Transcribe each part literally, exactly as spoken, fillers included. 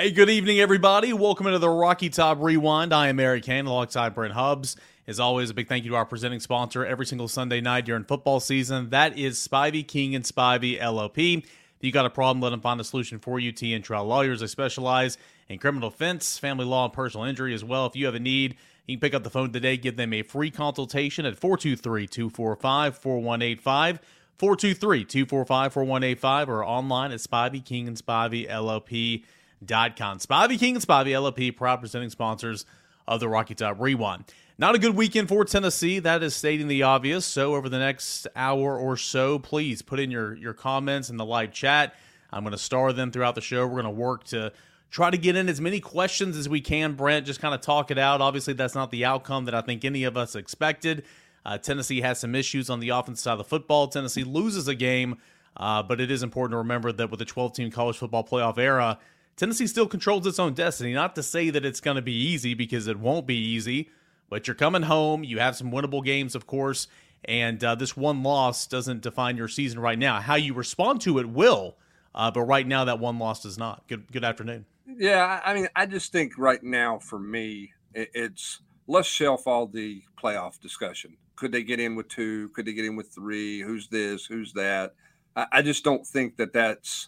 Hey, good evening, everybody. Welcome into the Rocky Top Rewind. I am Eric Kane alongside Brent Hubbs. As always, a big thank you to our presenting sponsor every single Sunday night during football season. That is Spivey, King and Spivey, L L P. If you got a problem, let them find a solution for you. T N Trial Lawyers, they specialize in criminal defense, family law, and personal injury as well. If you have a need, you can pick up the phone today. Give them a free consultation at four two three, two four five, four one eight five, four two three, two four five, four one eight five, or online at Spivey, King and Spivey, L L P. Dot com. Spivey, King and Spivey, L L P, proud presenting sponsors of the Rocky Top Rewind. Not a good weekend for Tennessee. That is stating the obvious. So over the next hour or so, please put in your, your comments in the live chat. I'm going to star them throughout the show. We're going to work to try to get in as many questions as we can, Brent. Just kind of talk it out. Obviously, that's not the outcome that I think any of us expected. Uh, Tennessee has some issues on the offensive side of the football. Tennessee loses a game, uh, but it is important to remember that with the twelve-team college football playoff era, Tennessee still controls its own destiny. Not to say that it's going to be easy, because it won't be easy, but you're coming home. You have some winnable games, of course, and uh, this one loss doesn't define your season right now. How you respond to it will, uh, but right now that one loss does not. Good good afternoon. Yeah, I mean, I just think right now for me, it's let's shelf all the playoff discussion. Could they get in with two? Could they get in with three? Who's this? Who's that? I, I just don't think that that's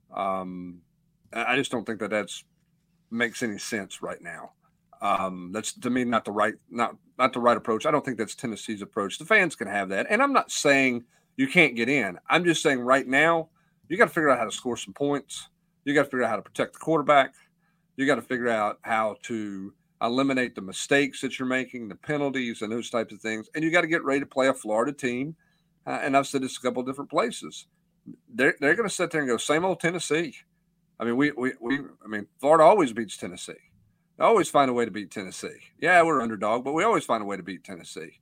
um, – I just don't think that that's makes any sense right now. Um, that's to me not the right not not the right approach. I don't think that's Tennessee's approach. The fans can have that, and I'm not saying you can't get in. I'm just saying right now you got to figure out how to score some points. You got to figure out how to protect the quarterback. You got to figure out how to eliminate the mistakes that you're making, the penalties, and those types of things. And you got to get ready to play a Florida team. Uh, and I've said this a couple of different places. They're they're going to sit there and go, same old Tennessee. I mean, we, we, we, I mean, Florida always beats Tennessee. They always find a way to beat Tennessee. Yeah, we're underdog, but we always find a way to beat Tennessee.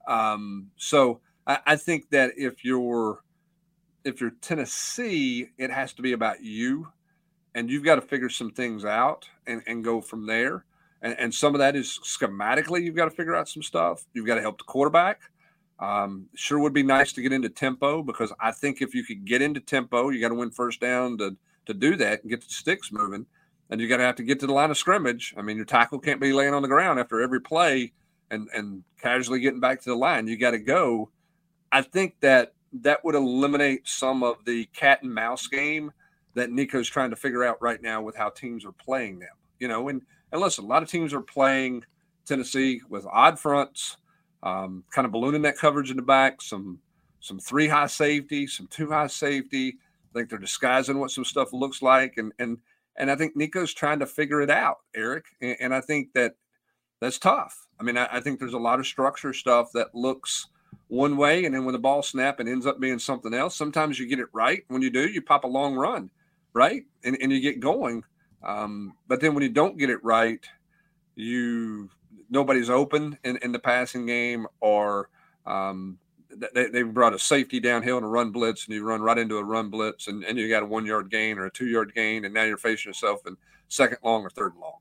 Um, so I, I think that if you're, if you're Tennessee, it has to be about you, and you've got to figure some things out and, and go from there. And, and some of that is schematically, you've got to figure out some stuff. You've got to help the quarterback. Um, sure would be nice to get into tempo, because I think if you could get into tempo, you got to win first down to, to do that and get the sticks moving, and you got to have to get to the line of scrimmage. I mean, your tackle can't be laying on the ground after every play and, and casually getting back to the line. You got to go. I think that that would eliminate some of the cat and mouse game that Nico's trying to figure out right now with how teams are playing them, you know, and, and listen, a lot of teams are playing Tennessee with odd fronts, um, kind of ballooning that coverage in the back, some, some three high safety, some two high safety. I think they're disguising what some stuff looks like. And, and, and I think Nico's trying to figure it out, Eric. And, and I think that that's tough. I mean, I, I think there's a lot of structure stuff that looks one way, and then when the ball snap, it ends up being something else. Sometimes you get it right. When you do, you pop a long run, right? And, and you get going. Um, but then when you don't get it right, you, nobody's open in, in the passing game, or, um, They, they brought a safety downhill and a run blitz, and you run right into a run blitz, and, and you got a one-yard gain or a two-yard gain, and now you're facing yourself in second long or third long.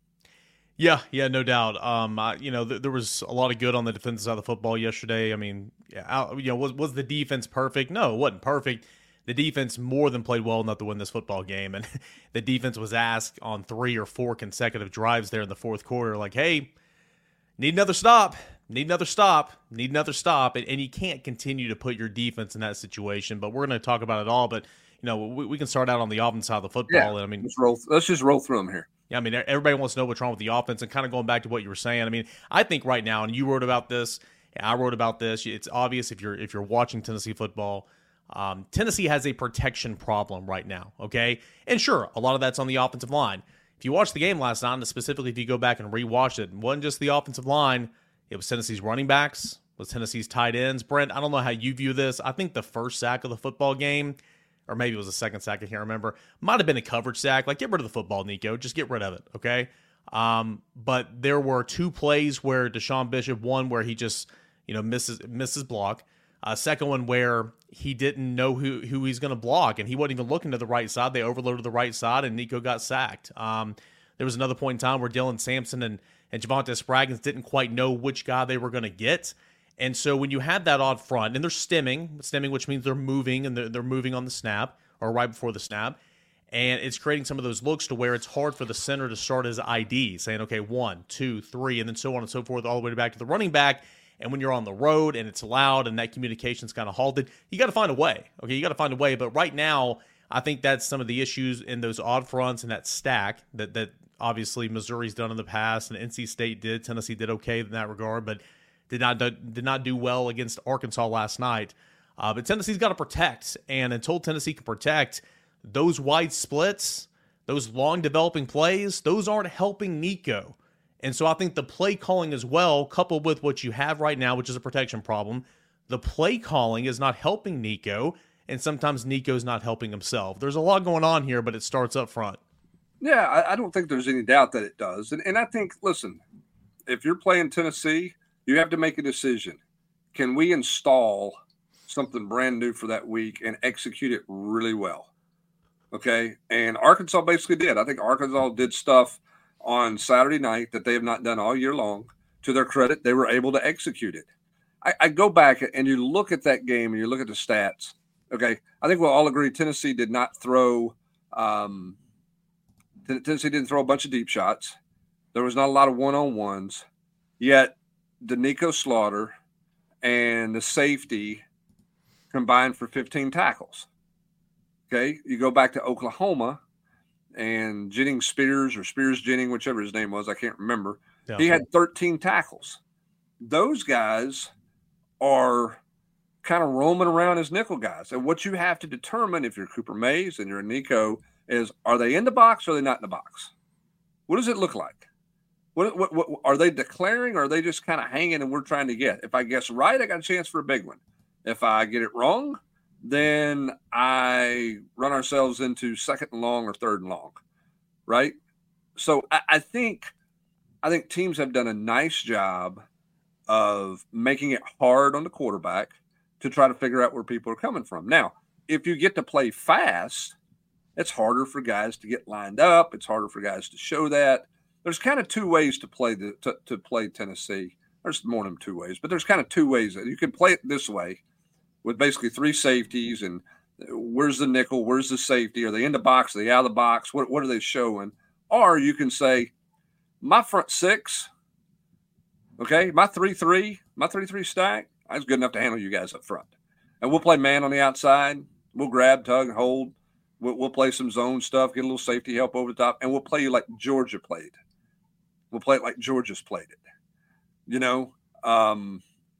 Yeah, yeah, no doubt. Um, I, you know, th- there was a lot of good on the defensive side of the football yesterday. I mean, yeah, you know, was was the defense perfect? No, it wasn't perfect. The defense more than played well enough to win this football game, and the defense was asked on three or four consecutive drives there in the fourth quarter, like, hey, need another stop. Need another stop, need another stop, and, and you can't continue to put your defense in that situation. But we're going to talk about it all. But, you know, we, we can start out on the offense side of the football. Yeah, and, I mean, let's, roll, let's just roll through them here. Yeah, I mean, everybody wants to know what's wrong with the offense, and kind of going back to what you were saying. I mean, I think right now, and you wrote about this, and I wrote about this, it's obvious if you're if you're watching Tennessee football, um, Tennessee has a protection problem right now, okay? And sure, a lot of that's on the offensive line. If you watched the game last night, and specifically if you go back and rewatch it, it wasn't just the offensive line. It was Tennessee's running backs, it was Tennessee's tight ends. Brent, I don't know how you view this. I think the first sack of the football game, or maybe it was the second sack, I can't remember, might have been a coverage sack. Like, get rid of the football, Nico. Just get rid of it, okay? Um, but there were two plays where Deshaun Bishop, one where he just, you know, misses misses block. Uh, second one where he didn't know who, who he's going to block, and he wasn't even looking to the right side. They overloaded the right side, and Nico got sacked. Um, there was another point in time where Dylan Sampson and and Javonte Spraggins didn't quite know which guy they were going to get. And so when you have that odd front, and they're stimming, stimming, which means they're moving, and they're, they're moving on the snap, or right before the snap, And it's creating some of those looks to where it's hard for the center to start his I D, saying, okay, one, two, three, and then so on and so forth, all the way back to the running back. And when you're on the road and it's loud and that communication's kind of halted, you got to find a way. Okay, you got to find a way. But right now, I think that's some of the issues in those odd fronts and that stack that that obviously Missouri's done in the past, and N C State did. Tennessee did okay in that regard, but did not do, did not do well against Arkansas last night. Uh, but Tennessee's got to protect, and until Tennessee can protect, those wide splits, those long developing plays, those aren't helping Nico. And so I think the play calling as well, coupled with what you have right now, which is a protection problem, the play calling is not helping Nico, and sometimes Nico's not helping himself. There's a lot going on here, but it starts up front. Yeah, I, I don't think there's any doubt that it does. And, and I think, listen, if you're playing Tennessee, you have to make a decision. Can we install something brand new for that week and execute it really well? Okay, and Arkansas basically did. I think Arkansas did stuff on Saturday night that they have not done all year long. To their credit, they were able to execute it. I, I go back and you look at that game and you look at the stats. Okay, I think we'll all agree Tennessee did not throw um, – Tennessee didn't throw a bunch of deep shots. There was not a lot of one-on-ones. Yet Danico Slaughter and the safety combined for fifteen tackles. Okay, you go back to Oklahoma, and Jennings Spears or Spears Jennings, whichever his name was, I can't remember. Yeah. He had thirteen tackles. Those guys are kind of roaming around as nickel guys. And what you have to determine if you're Cooper Mays and you're Nico is, are they in the box or are they not in the box? What does it look like? What, what, what are they declaring, or are they just kind of hanging and we're trying to get? If I guess right, I got a chance for a big one. If I get it wrong, then I run ourselves into second and long or third and long, right? So I, I think I think teams have done a nice job of making it hard on the quarterback to try to figure out where people are coming from. Now, if you get to play fast, it's harder for guys to get lined up. It's harder for guys to show that. There's kind of two ways to play the to, to play Tennessee. There's more than two ways, but there's kind of two ways that you can play it this way, with basically three safeties, and where's the nickel, where's the safety, are they in the box, are they out of the box, what, what are they showing? Or you can say, my front six, okay, my three three, my three three stack, I was good enough to handle you guys up front. And we'll play man on the outside, we'll grab, tug, hold, we'll, we'll play some zone stuff, get a little safety help over the top, and we'll play you like Georgia played. We'll play it like Georgia's played it, you know? Um,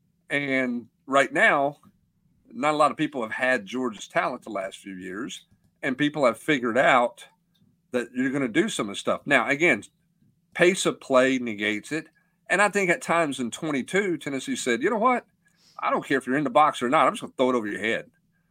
and right now, not a lot of people have had Georgia's talent the last few years, and people have figured out that you're going to do some of the stuff. Now, again, pace of play negates it. And I think at times in twenty-two, Tennessee said, you know what? I don't care if you're in the box or not. I'm just going to throw it over your head.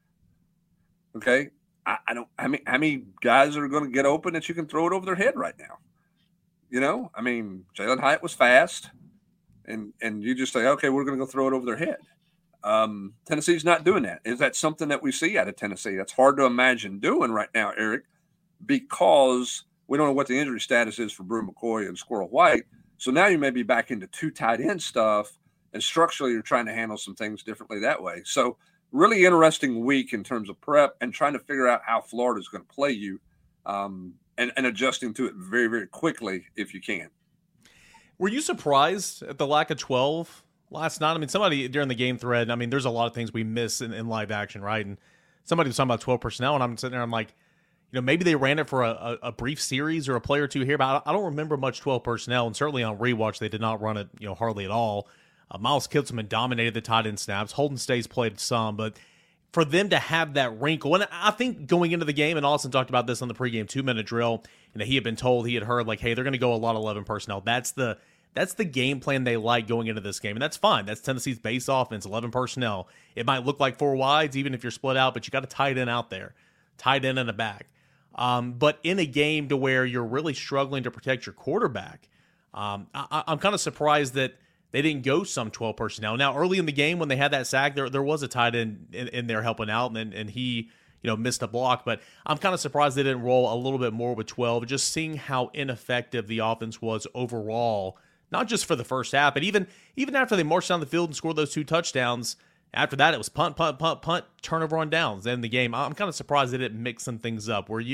Okay? I, I don't – I mean, how many guys are going to get open that you can throw it over their head right now? You know? I mean, Jalen Hyatt was fast, and, and you just say, okay, we're going to go throw it over their head. Um, Tennessee's not doing that. Is that something that we see out of Tennessee? That's hard to imagine doing right now, Eric, because we don't know what the injury status is for Brew McCoy and Squirrel White. So now you may be back into two tight end stuff, and structurally you're trying to handle some things differently that way. So really interesting week in terms of prep and trying to figure out how Florida is going to play you, um, and, and adjusting to it very, very quickly if you can. Were you surprised at the lack of twelve last night? I mean, somebody during the game thread, I mean, there's a lot of things we miss in, in live action, right? And somebody was talking about twelve personnel, and I'm sitting there, I'm like, you know, maybe they ran it for a, a, a brief series or a play or two here, but I don't remember much twelve personnel, and certainly on rewatch, they did not run it, you know, hardly at all. Uh, Miles Kitselman dominated the tight end snaps. Holden Stays played some, but for them to have that wrinkle, and I think going into the game, and Austin talked about this on the pregame two-minute drill, and that he had been told, he had heard, like, hey, they're going to go a lot of eleven personnel. That's the That's the game plan they like going into this game, and that's fine. That's Tennessee's base offense, eleven personnel. It might look like four wides, even if you're split out, but you got a tight end out there, tight end in the back. Um, but in a game to where you're really struggling to protect your quarterback, um, I, I'm kind of surprised that they didn't go some twelve personnel. Now, early in the game when they had that sack, there there was a tight end in, in there helping out, and and he you know missed a block. But I'm kind of surprised they didn't roll a little bit more with twelve, just seeing how ineffective the offense was overall. Not just for the first half, but even even after they marched down the field and scored those two touchdowns, after that it was punt, punt, punt, punt, turnover on downs. Then the game, I'm kind of surprised they didn't mix some things up. Were you?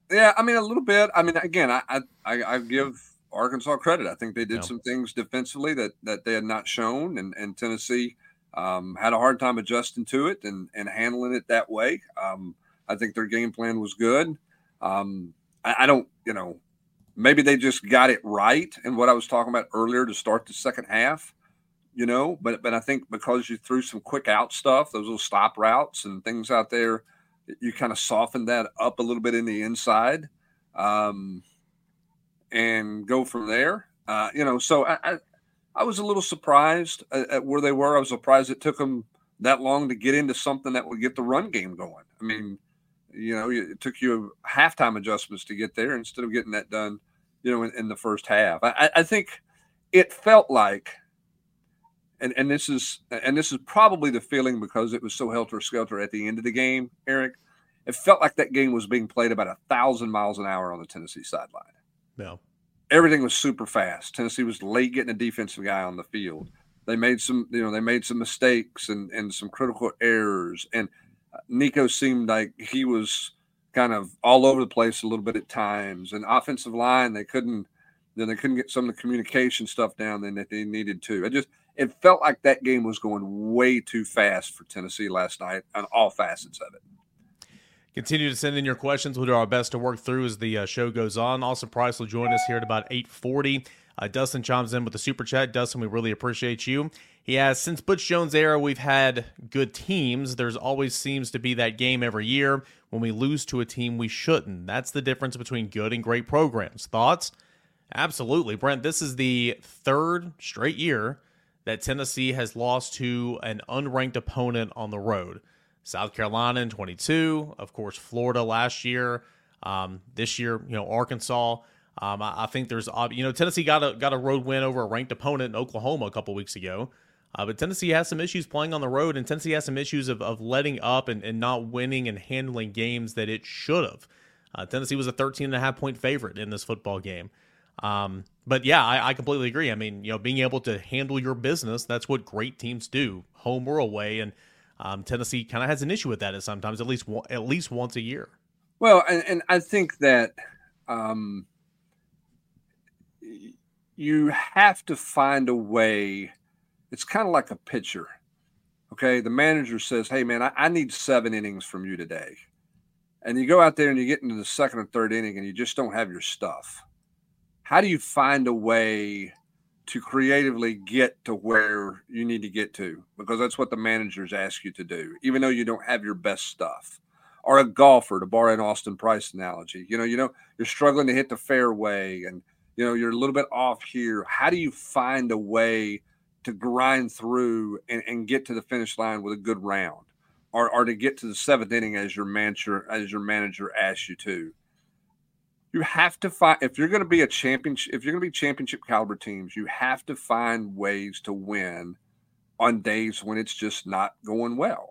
Yeah, I mean, a little bit. I mean, again, I I, I give Arkansas credit. I think they did Yeah. some things defensively that that they had not shown, and and Tennessee um, had a hard time adjusting to it and and handling it that way. Um, I think their game plan was good. Um, I, I don't, you know, maybe they just got it right. And what I was talking about earlier to start the second half, you know, but but I think because you threw some quick out stuff, those little stop routes and things out there, you kind of softened that up a little bit in the inside, um, and go from there. Uh, you know, so I, I I was a little surprised at, at where they were. I was surprised it took them that long to get into something that would get the run game going. I mean, you know, it took you halftime adjustments to get there instead of getting that done, you know, in, in the first half. I, I think it felt like, and and this is and this is probably the feeling because it was so helter skelter at the end of the game, Eric. It felt like that game was being played about a thousand miles an hour on the Tennessee sideline. No. Everything was super fast. Tennessee was late getting a defensive guy on the field. They made some, you know, they made some mistakes and and some critical errors. And Nico seemed like he was kind of all over the place a little bit at times. And offensive line, they couldn't, then they couldn't get some of the communication stuff down then that they needed to. It just it felt like that game was going way too fast for Tennessee last night on all facets of it. Continue to send in your questions. We'll do our best to work through as the uh, show goes on. Austin Price will join us here at about eight forty. Uh, Dustin chimes in with the super chat. Dustin, we really appreciate you. He has, since Butch Jones' era, we've had good teams. There's always seems to be that game every year when we lose to a team we shouldn't. That's the difference between good and great programs. Thoughts? Absolutely. Brent, this is the third straight year that Tennessee has lost to an unranked opponent on the road. South Carolina in twenty-two, of course, Florida last year. Um, this year, you know, Arkansas. Um, I, I think there's, you know, Tennessee got a got a road win over a ranked opponent in Oklahoma a couple weeks ago. Uh, but Tennessee has some issues playing on the road, and Tennessee has some issues of, of letting up and, and not winning and handling games that it should have. Uh, Tennessee was a thirteen and a half point favorite in this football game. Um, but yeah, I, I completely agree. I mean, you know, being able to handle your business, that's what great teams do, home or away. And Um, Tennessee kind of has an issue with that at sometimes, at least at least once a year. Well, and, and I think that um, you have to find a way. It's kind of like a pitcher. Okay, the manager says, "Hey, man, I, I need seven innings from you today," and you go out there and you get into the second or third inning and you just don't have your stuff. How do you find a way to creatively get to where you need to get to? Because that's what the managers ask you to do, even though you don't have your best stuff. Or a golfer, to borrow an Austin Price analogy, you know, you know, you're struggling to hit the fairway and, you know, you're a little bit off here. How do you find a way to grind through and, and get to the finish line with a good round, or, or to get to the seventh inning as your manager, as your manager asks you to? You have to find, if you're going to be a championship, if you're going to be championship caliber teams, you have to find ways to win on days when it's just not going well.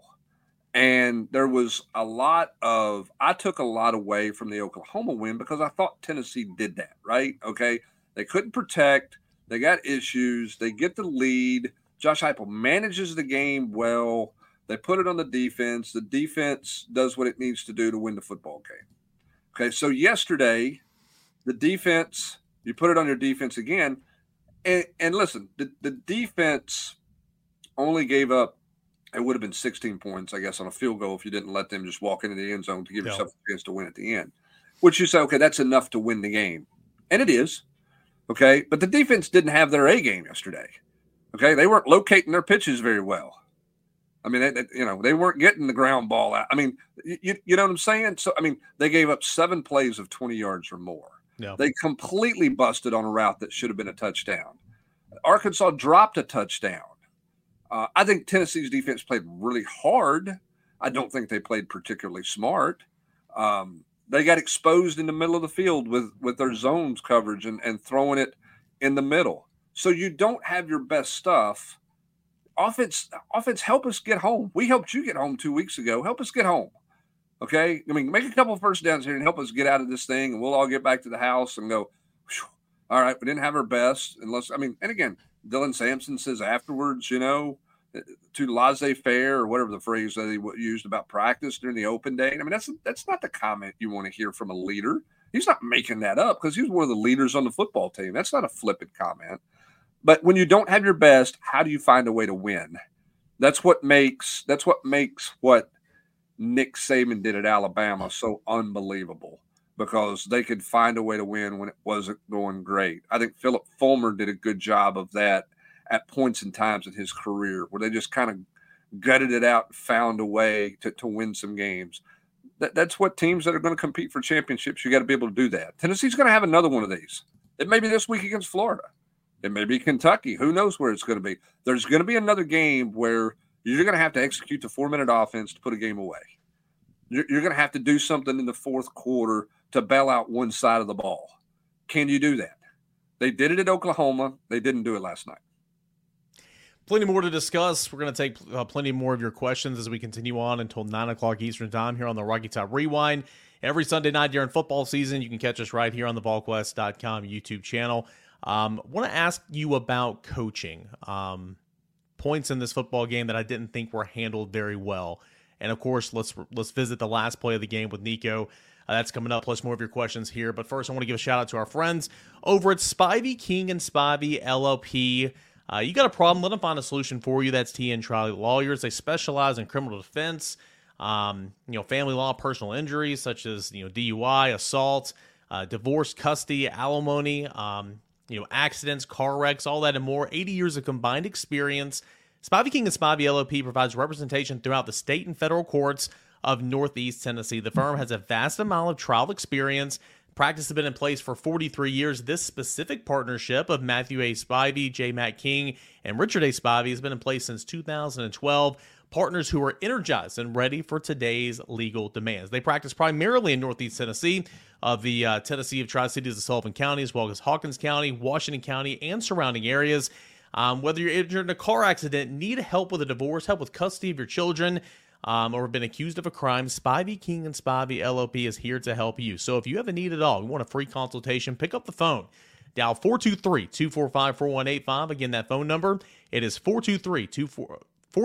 And there was a lot of, I took a lot away from the Oklahoma win because I thought Tennessee did that, right? Okay. They couldn't protect. They got issues. They get the lead. Josh Heupel manages the game well. They put it on the defense. The defense does what it needs to do to win the football game. Okay, so yesterday, the defense, you put it on your defense again. And, and listen, the, the defense only gave up, it would have been sixteen points, I guess, on a field goal if you didn't let them just walk into the end zone to give yourself a chance to win at the end. Which you say, okay, that's enough to win the game. And it is. Okay, but the defense didn't have their A game yesterday. Okay, they weren't locating their pitches very well. I mean, they, they, you know, they weren't getting the ground ball out. I mean, you, you know what I'm saying? So, I mean, they gave up seven plays of twenty yards or more. Yeah. They completely busted on a route that should have been a touchdown. Arkansas dropped a touchdown. Uh, I think Tennessee's defense played really hard. I don't think they played particularly smart. Um, they got exposed in the middle of the field with, with their zones coverage and, and throwing it in the middle. So you don't have your best stuff. Offense, offense, help us get home. We helped you get home two weeks ago. Help us get home. Okay? I mean, make a couple of first downs here and help us get out of this thing, and we'll all get back to the house and go, all right, we didn't have our best. Unless, I mean, and again, Dylan Sampson says afterwards, you know, to laissez-faire or whatever the phrase that he used about practice during the open day. I mean, that's that's not the comment you want to hear from a leader. He's not making that up because he's one of the leaders on the football team. That's not a flippant comment. But when you don't have your best, how do you find a way to win? That's what makes that's what makes what Nick Saban did at Alabama so unbelievable, because they could find a way to win when it wasn't going great. I think Philip Fulmer did a good job of that at points and times in his career, where they just kind of gutted it out and found a way to, to win some games. That, that's what teams that are going to compete for championships, you got to be able to do that. Tennessee's going to have another one of these. It may be this week against Florida. It may be Kentucky. Who knows where it's going to be? There's going to be another game where you're going to have to execute the four-minute offense to put a game away. You're, you're going to have to do something in the fourth quarter to bail out one side of the ball. Can you do that? They did it at Oklahoma. They didn't do it last night. Plenty more to discuss. We're going to take uh, plenty more of your questions as we continue on until nine o'clock Eastern time here on the Rocky Top Rewind. Every Sunday night during football season, you can catch us right here on the Vol Quest dot com YouTube channel. Um, I want to ask you about coaching. Um, points in this football game that I didn't think were handled very well. And, of course, let's let's visit the last play of the game with Nico. Uh, that's coming up, plus more of your questions here. But first, I want to give a shout-out to our friends over at Spivey, King and Spivey, L L P. Uh, you got a problem, let them find a solution for you. That's T N Trial Lawyers. They specialize in criminal defense, um, you know, family law, personal injuries, such as, you know, D U I, assault, uh, divorce, custody, alimony, um, you know, accidents, car wrecks, all that and more. eighty years of combined experience. Spivey King and Spivey L L P provides representation throughout the state and federal courts of Northeast Tennessee. The firm has a vast amount of trial experience. Practice has been in place for forty-three years. This specific partnership of Matthew A. Spivey, J. Matt King, and Richard A. Spivey has been in place since two thousand twelve. Partners who are energized and ready for today's legal demands. They practice primarily in Northeast Tennessee, of the uh, Tennessee of Tri-Cities of Sullivan County, as well as Hawkins County, Washington County, and surrounding areas. Um, whether you're injured in a car accident, need help with a divorce, help with custody of your children, Um, or have been accused of a crime, Spivey, King, and Spivey L L P is here to help you. So if you have a need at all, you want a free consultation, pick up the phone. Dial four two three, two four five, four one eight five. Again, that phone number, it is four two three, two four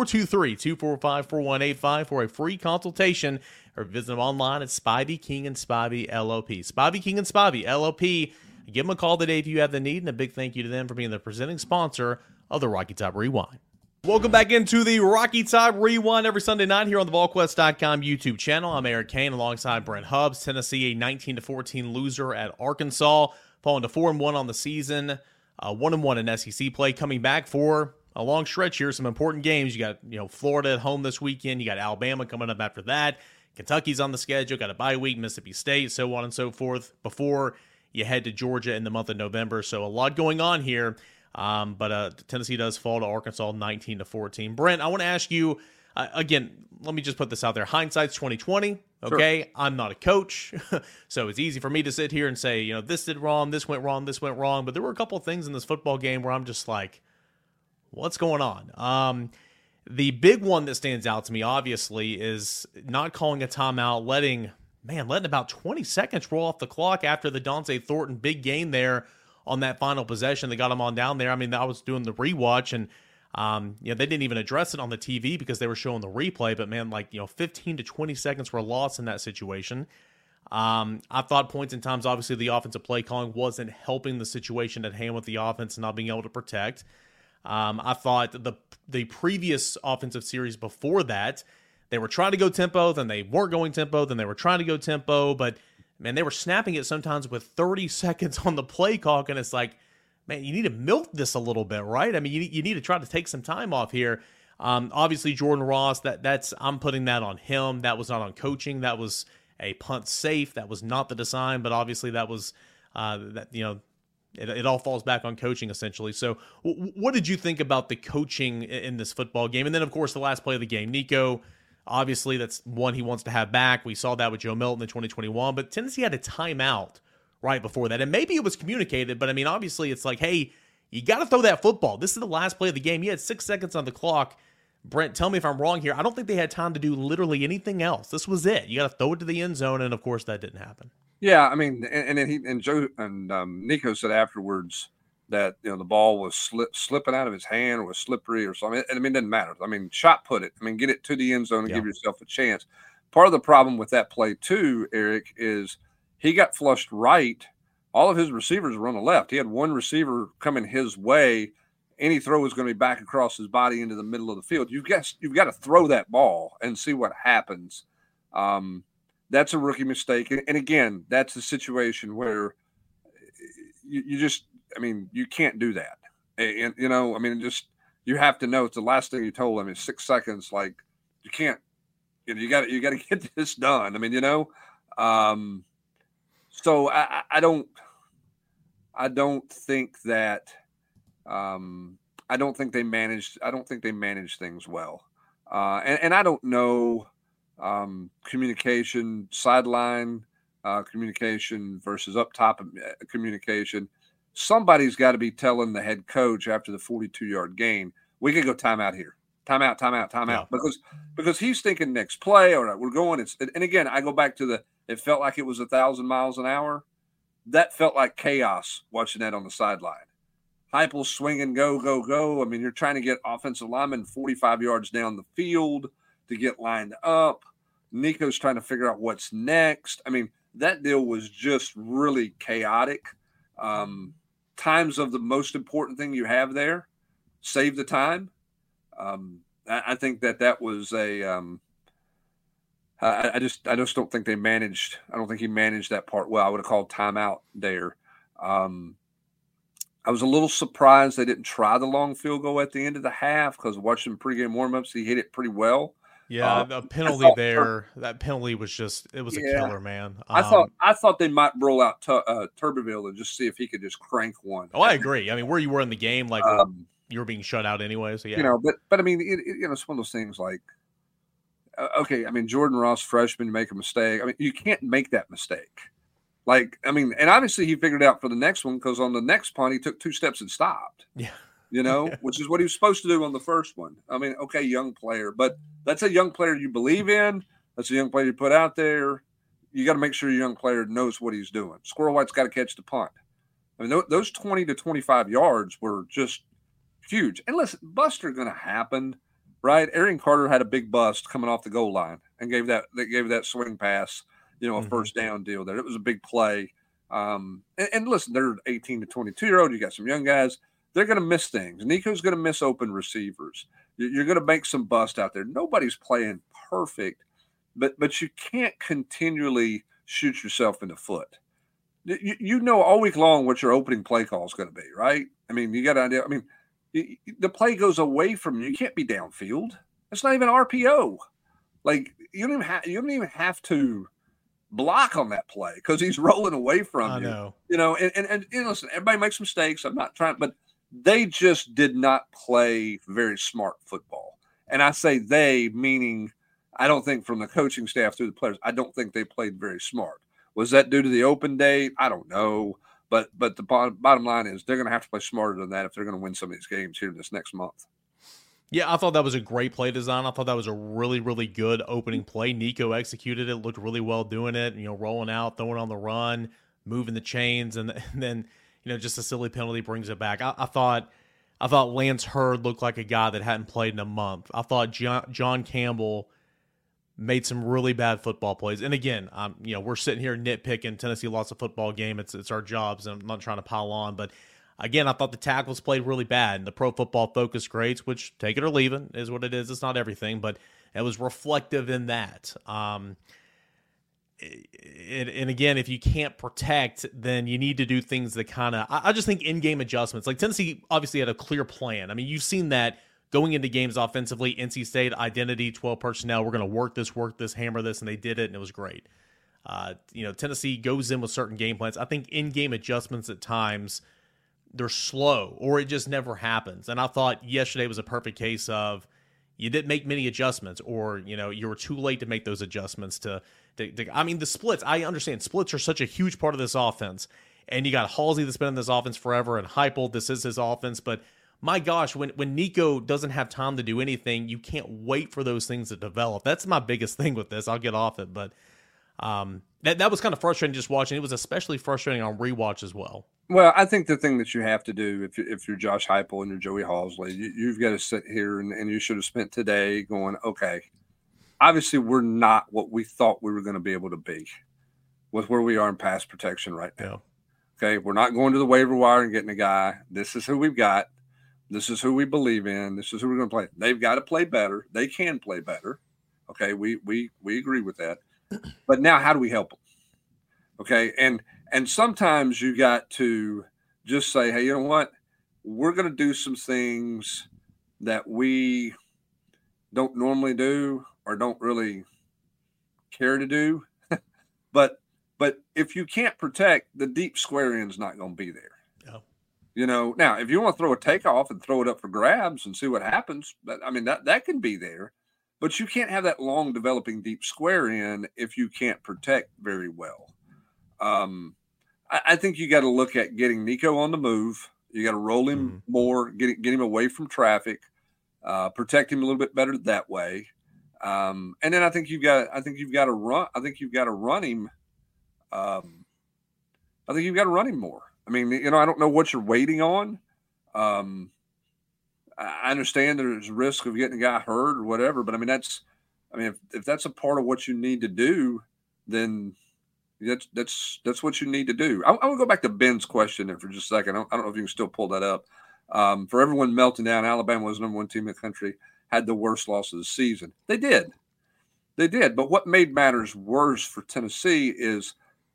five, four one eight five for a free consultation, or visit them online at Spivey, King, and Spivey L L P. Spivey, King, and Spivey L L P. Give them a call today if you have the need, and a big thank you to them for being the presenting sponsor of the Rocky Top Rewind. Welcome back into the Rocky Top Rewind every Sunday night here on the Vol Quest dot com YouTube channel. I'm Eric Kane alongside Brent Hubbs. Tennessee, a nineteen to fourteen loser at Arkansas, falling to four and one on the season, uh, one and one in S E C play, coming back for a long stretch here. Some important games. You got, you know, Florida at home this weekend. You got Alabama coming up after that. Kentucky's on the schedule. Got a bye week, Mississippi State, so on and so forth, before you head to Georgia in the month of November. So a lot going on here. Um, but uh, Tennessee does fall to Arkansas nineteen to fourteen. Brent, I want to ask you, uh, again, let me just put this out there. Hindsight's twenty twenty, okay? Sure. I'm not a coach, so it's easy for me to sit here and say, you know, this did wrong, this went wrong, this went wrong. But there were a couple of things in this football game where I'm just like, what's going on? Um, the big one that stands out to me, obviously, is not calling a timeout, letting, man, letting about twenty seconds roll off the clock after the Dante Thornton big gain there on that final possession that got him on down there. I mean, I was doing the rewatch, and um, you know, they didn't even address it on the T V because they were showing the replay. But man, like, you know, fifteen to twenty seconds were lost in that situation. Um, I thought points and times, obviously, the offensive play calling wasn't helping the situation at hand with the offense and not being able to protect. Um, I thought the the previous offensive series before that, they were trying to go tempo, then they weren't going tempo, then they were trying to go tempo, but man, they were snapping it sometimes with thirty seconds on the play clock, and it's like, man, you need to milk this a little bit, right? I mean, you, you need to try to take some time off here. Um, obviously, Jordan Ross, that that's I'm putting that on him. That was not on coaching. That was a punt safe. That was not the design, but obviously that was, uh, that you know, it, it all falls back on coaching, essentially. So w- what did you think about the coaching in, in this football game? And then, of course, the last play of the game, Nico, obviously, that's one he wants to have back. We saw that with Joe Milton in twenty twenty-one, but Tennessee had a timeout right before that. And maybe it was communicated, but I mean, obviously, it's like, hey, you got to throw that football. This is the last play of the game. You had six seconds on the clock. Brent, tell me if I'm wrong here. I don't think they had time to do literally anything else. This was it. You got to throw it to the end zone, and of course, that didn't happen. Yeah, I mean, and, and then he and Joe and um, Nico said afterwards, that, you know, the ball was slip, slipping out of his hand or was slippery or something. I mean, it doesn't matter. I mean, shot put it. I mean, get it to the end zone and Yeah. give yourself a chance. Part of the problem with that play too, Eric, is he got flushed right. All of his receivers were on the left. He had one receiver coming his way. Any throw was going to be back across his body into the middle of the field. You've got, you've got to throw that ball and see what happens. Um, that's a rookie mistake. And, and again, that's a situation where you, you just, I mean, you can't do that. And, and, you know, I mean, just, you have to know it's the last thing you told him is six seconds. Like, you can't, you know, you got to, you got to get this done. I mean, you know, um, so I, I don't, I don't think that, um, I don't think they managed, I don't think they managed things well. Uh, and, and I don't know, um, communication, sideline, uh, communication versus up top communication. Somebody's got to be telling the head coach after the forty-two yard gain, we could go timeout here, timeout, timeout, timeout, yeah. because because he's thinking next play. All right, we're going. It's and again, I go back to the. It felt like it was a thousand miles an hour. That felt like chaos watching that on the sideline. Heupel swinging, go, go, go. I mean, you're trying to get offensive linemen forty-five yards down the field to get lined up. Nico's trying to figure out what's next. I mean, that deal was just really chaotic. Um, times of the most important thing you have there, save the time. Um, I, I think that that was a. Um, I, I just, I just don't think they managed. I don't think he managed that part well. I would have called timeout there. Um, I was a little surprised they didn't try the long field goal at the end of the half because watching pregame warmups, he hit it pretty well. Yeah, uh, the penalty there, that penalty was just, it was yeah, a killer, man. Um, I thought I thought they might roll out t- uh, Tuberville and just see if he could just crank one. Oh, I agree. I mean, where you were in the game, like um, you were being shut out anyway. So yeah, you know, but but I mean, it, it, you know, it's one of those things like, uh, okay, I mean, Jordan Ross, freshman, make a mistake. I mean, you can't make that mistake. Like, I mean, and obviously he figured it out for the next one because on the next punt he took two steps and stopped. Yeah. You know, yeah. which is what he was supposed to do on the first one. I mean, okay, young player, but that's a young player you believe in. That's a young player you put out there. You got to make sure your young player knows what he's doing. Squirrel White's got to catch the punt. I mean, th- those twenty to twenty-five yards were just huge. And listen, busts are going to happen, right? Arian Carter had a big bust coming off the goal line and gave that, that gave that swing pass, you know, a mm-hmm. first down deal there. It was a big play. Um, and, and listen, they're eighteen to twenty-two year old. You got some young guys. They're going to miss things. Nico's going to miss open receivers. You're going to make some bust out there. Nobody's playing perfect, but but you can't continually shoot yourself in the foot. You, you know all week long what your opening play call is going to be, right? I mean, you got an idea. I mean, the play goes away from you. You can't be downfield. It's not even R P O. Like you don't even have you don't even have to block on that play because he's rolling away from I you. Know. You know, and, and and you know, listen, everybody makes mistakes. I'm not trying, but they just did not play very smart football. And I say they, meaning I don't think from the coaching staff through the players, I don't think they played very smart. Was that due to the open date? I don't know. But but the bottom, bottom line is they're going to have to play smarter than that if they're going to win some of these games here this next month. Yeah, I thought that was a great play design. I thought that was a really, really good opening play. Nico executed it, looked really well doing it, you know, rolling out, throwing on the run, moving the chains, and, and then – you know, just a silly penalty brings it back. I, I thought, I thought Lance Hurd looked like a guy that hadn't played in a month. I thought John, John Campbell made some really bad football plays. And again, um, you know, we're sitting here nitpicking. Tennessee lost a football game. It's it's our jobs, and I'm not trying to pile on. But again, I thought the tackles played really bad. And the Pro Football Focus grades, which take it or leave it, is what it is. It's not everything, but it was reflective in that. Um, And, and again, if you can't protect, then you need to do things that kind of, I, I just think in-game adjustments. Like Tennessee obviously had a clear plan. I mean, you've seen that going into games offensively. N C State identity, twelve personnel. We're going to work this, work this, hammer this, and they did it, and it was great. Uh, you know, Tennessee goes in with certain game plans. I think in-game adjustments at times, they're slow, or it just never happens. And I thought yesterday was a perfect case of you didn't make many adjustments, or, you know, you were too late to make those adjustments to, to, to I mean, the splits, I understand splits are such a huge part of this offense, and you got Halsey that's been in this offense forever, and Heupel, this is his offense, but my gosh, when, when Nico doesn't have time to do anything, you can't wait for those things to develop. That's my biggest thing with this. I'll get off it, but um, that, that was kind of frustrating just watching. It was especially frustrating on rewatch as well. Well, I think the thing that you have to do if, if you're Josh Heupel and you're Joey Halzle, you, you've got to sit here and, and you should have spent today going, okay, obviously we're not what we thought we were going to be able to be with where we are in pass protection right now. Yeah. Okay, we're not going to the waiver wire and getting a guy. This is who we've got. This is who we believe in. This is who we're going to play. They've got to play better. They can play better. Okay, we we we agree with that. But now how do we help them? Okay, and and sometimes you got to just say, hey, you know what? We're going to do some things that we don't normally do or don't really care to do. but but if you can't protect, the deep square end's not going to be there. Oh. You know, now if you want to throw a takeoff and throw it up for grabs and see what happens, that, I mean that that can be there. But you can't have that long developing deep square end if you can't protect very well. Um, I, I think you got to look at getting Nico on the move. You got to roll him mm-hmm. more, get, get him away from traffic, uh, protect him a little bit better that way. Um, and then I think you've got, I think you've got to run. I think you've got to run him. Um, I think you've got to run him more. I mean, you know, I don't know what you're waiting on. Um, I understand there's risk of getting a guy hurt or whatever, but I mean, that's, I mean, if, if that's a part of what you need to do, then that's, that's, that's what you need to do. I, I want to go back to Ben's question there for just a second. I don't, I don't know if you can still pull that up. Um, for everyone melting down, Alabama was the number one team in the country, had the worst loss of the season. They did. They did. But what made matters worse for Tennessee is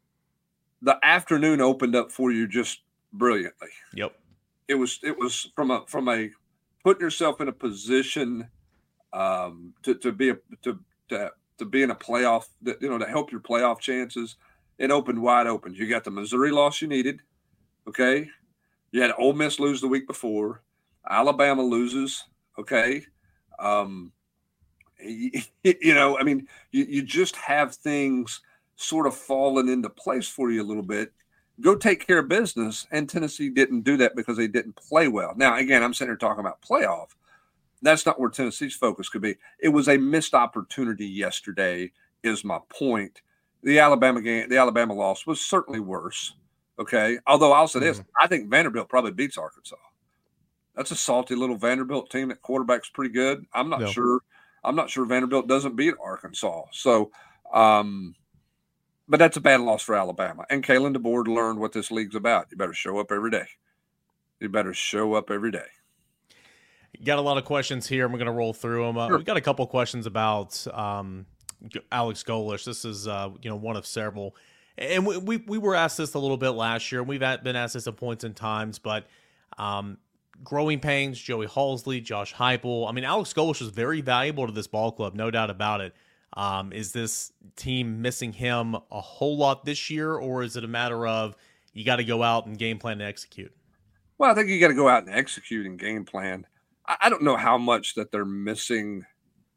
the afternoon opened up for you just brilliantly. Yep. It was, it was from a, from a, putting yourself in a position um, to, to be a, to, to to be in a playoff, that, you know, to help your playoff chances. It opened wide open. You got the Missouri loss you needed. Okay, you had Ole Miss lose the week before. Alabama loses. Okay, um, you, you know, I mean, you, you just have things sort of falling into place for you a little bit. Go take care of business, and Tennessee didn't do that because they didn't play well. Now, again, I'm sitting here talking about playoff. That's not where Tennessee's focus could be. It was a missed opportunity yesterday, is my point. The Alabama game, the Alabama loss was certainly worse, okay? Although I'll say this, mm-hmm. I think Vanderbilt probably beats Arkansas. That's a salty little Vanderbilt team. That quarterback's pretty good. I'm not no. sure. I'm not sure Vanderbilt doesn't beat Arkansas. So, um, but that's a bad loss for Alabama. And Kalen DeBoer learned what this league's about. You better show up every day. You better show up every day. Got a lot of questions here. We're going to roll through them. Uh, sure. We've got a couple questions about um, Alex Golesh. This is uh, you know one of several. And we, we we were asked this a little bit last year. We've been asked this at points and times. But um, growing pains, Joey Halzle, Josh Heupel. I mean, Alex Golesh is very valuable to this ball club, no doubt about it. Um, is this team missing him a whole lot this year, or is it a matter of you got to go out and game plan and execute? Well, I think you got to go out and execute and game plan. I, I don't know how much that they're missing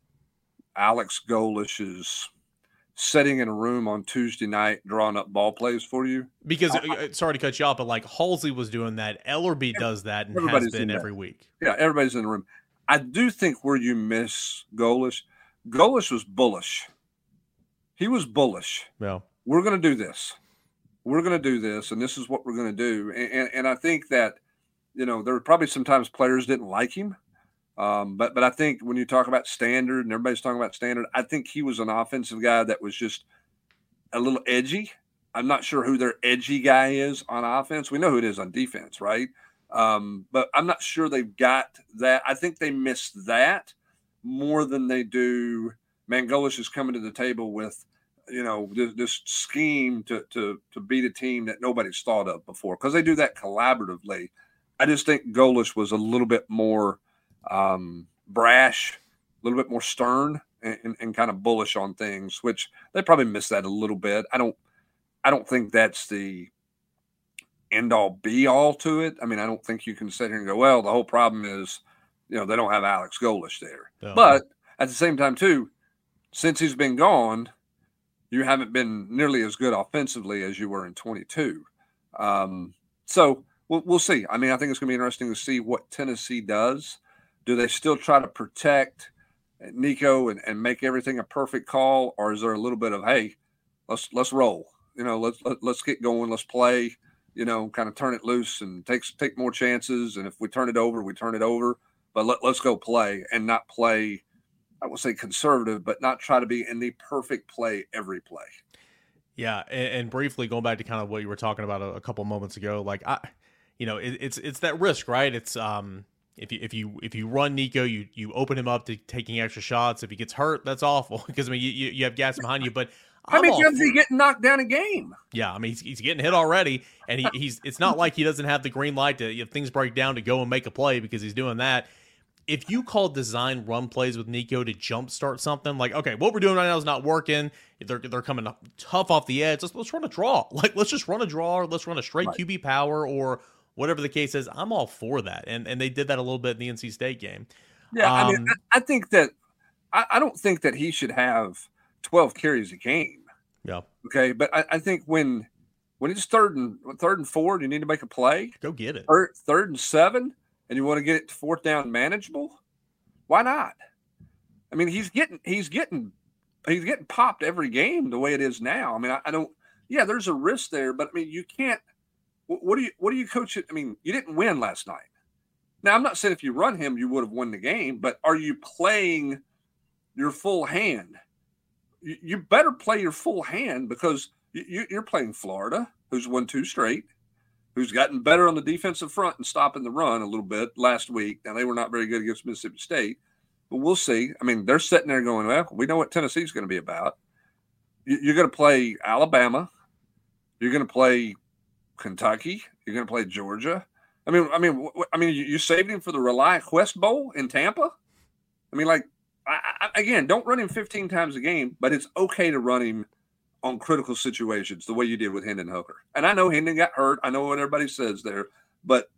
Alex Golesh's sitting in a room on Tuesday night drawing up ball plays for you. Because, I, sorry to cut you off, but like Halsey was doing that. Ellerbe does that and has been every week. Yeah, everybody's in the room. I do think where you miss Golesh, Golesh was bullish. He was bullish. Yeah. We're going to do this. We're going to do this, and this is what we're going to do. And, and, and I think that, you know, there were probably sometimes players didn't like him. Um, but but I think when you talk about standard and everybody's talking about standard, I think he was an offensive guy that was just a little edgy. I'm not sure who their edgy guy is on offense. We know who it is on defense, right? Um, but I'm not sure they've got that. I think they missed that more than they do. Man, Golesh is coming to the table with, you know, this, this scheme to, to, to beat a team that nobody's thought of before, because they do that collaboratively. I just think Golesh was a little bit more um, brash, a little bit more stern, and, and, and kind of bullish on things, which they probably missed that a little bit. I don't, I don't think that's the end all be all to it. I mean, I don't think you can sit here and go, well, the whole problem is, you know, they don't have Alex Golesh there. Oh. But at the same time too, since he's been gone, you haven't been nearly as good offensively as you were in twenty-two. Um, so we'll, we'll see. I mean, I think it's going to be interesting to see what Tennessee does. Do they still try to protect Nico and, and make everything a perfect call, or is there a little bit of, hey, let's let's roll? You know, let's let, let's get going, let's play. you know, kind of turn it loose and take take more chances. And if we turn it over, we turn it over. But let, let's go play and not play, I will say conservative, but not try to be in the perfect play every play. Yeah, and, and briefly going back to kind of what you were talking about a, a couple moments ago, like I, you know, it, it's it's that risk, right? It's um if you if you if you run Nico, you you open him up to taking extra shots. If he gets hurt, that's awful because I mean you you, you have gas behind you, but. How I'm many times for, is he getting knocked down a game? Yeah, I mean he's, he's getting hit already, and he, he's it's not like he doesn't have the green light to if things break down to go and make a play because he's doing that. If you call design run plays with Nico to jumpstart something, like okay, what we're doing right now is not working. If they're they're coming up tough off the edge, let's let's run a draw. Like let's just run a draw, or let's run a straight Right. Q B power, or whatever the case is. I'm all for that, and and they did that a little bit in the N C State game. Yeah, um, I mean, I, I think that I, I don't think that he should have twelve carries a game. Yeah. Okay, but I, I think when when it's third and third and four, you need to make a play. Go get it. Third, third and seven, and you want to get it to fourth down manageable. Why not? I mean, he's getting he's getting he's getting popped every game the way it is now. I mean, I, I don't. Yeah, there's a risk there, but I mean, you can't. What, what do you what do you coach it? I mean, you didn't win last night. Now, I'm not saying if you run him, you would have won the game, but are you playing your full hand? You better play your full hand because you're playing Florida, who's won two straight, who's gotten better on the defensive front and stopping the run a little bit last week. Now, they were not very good against Mississippi State, but we'll see. I mean, they're sitting there going, well, we know what Tennessee's going to be about. You're going to play Alabama. You're going to play Kentucky. You're going to play Georgia. I mean, I mean, I mean, you saved him for the Reliant Quest Bowl in Tampa. I mean, like, I, I, again, don't run him fifteen times a game, but it's okay to run him on critical situations the way you did with Hendon Hooker. And I know Hendon got hurt. I know what everybody says there, but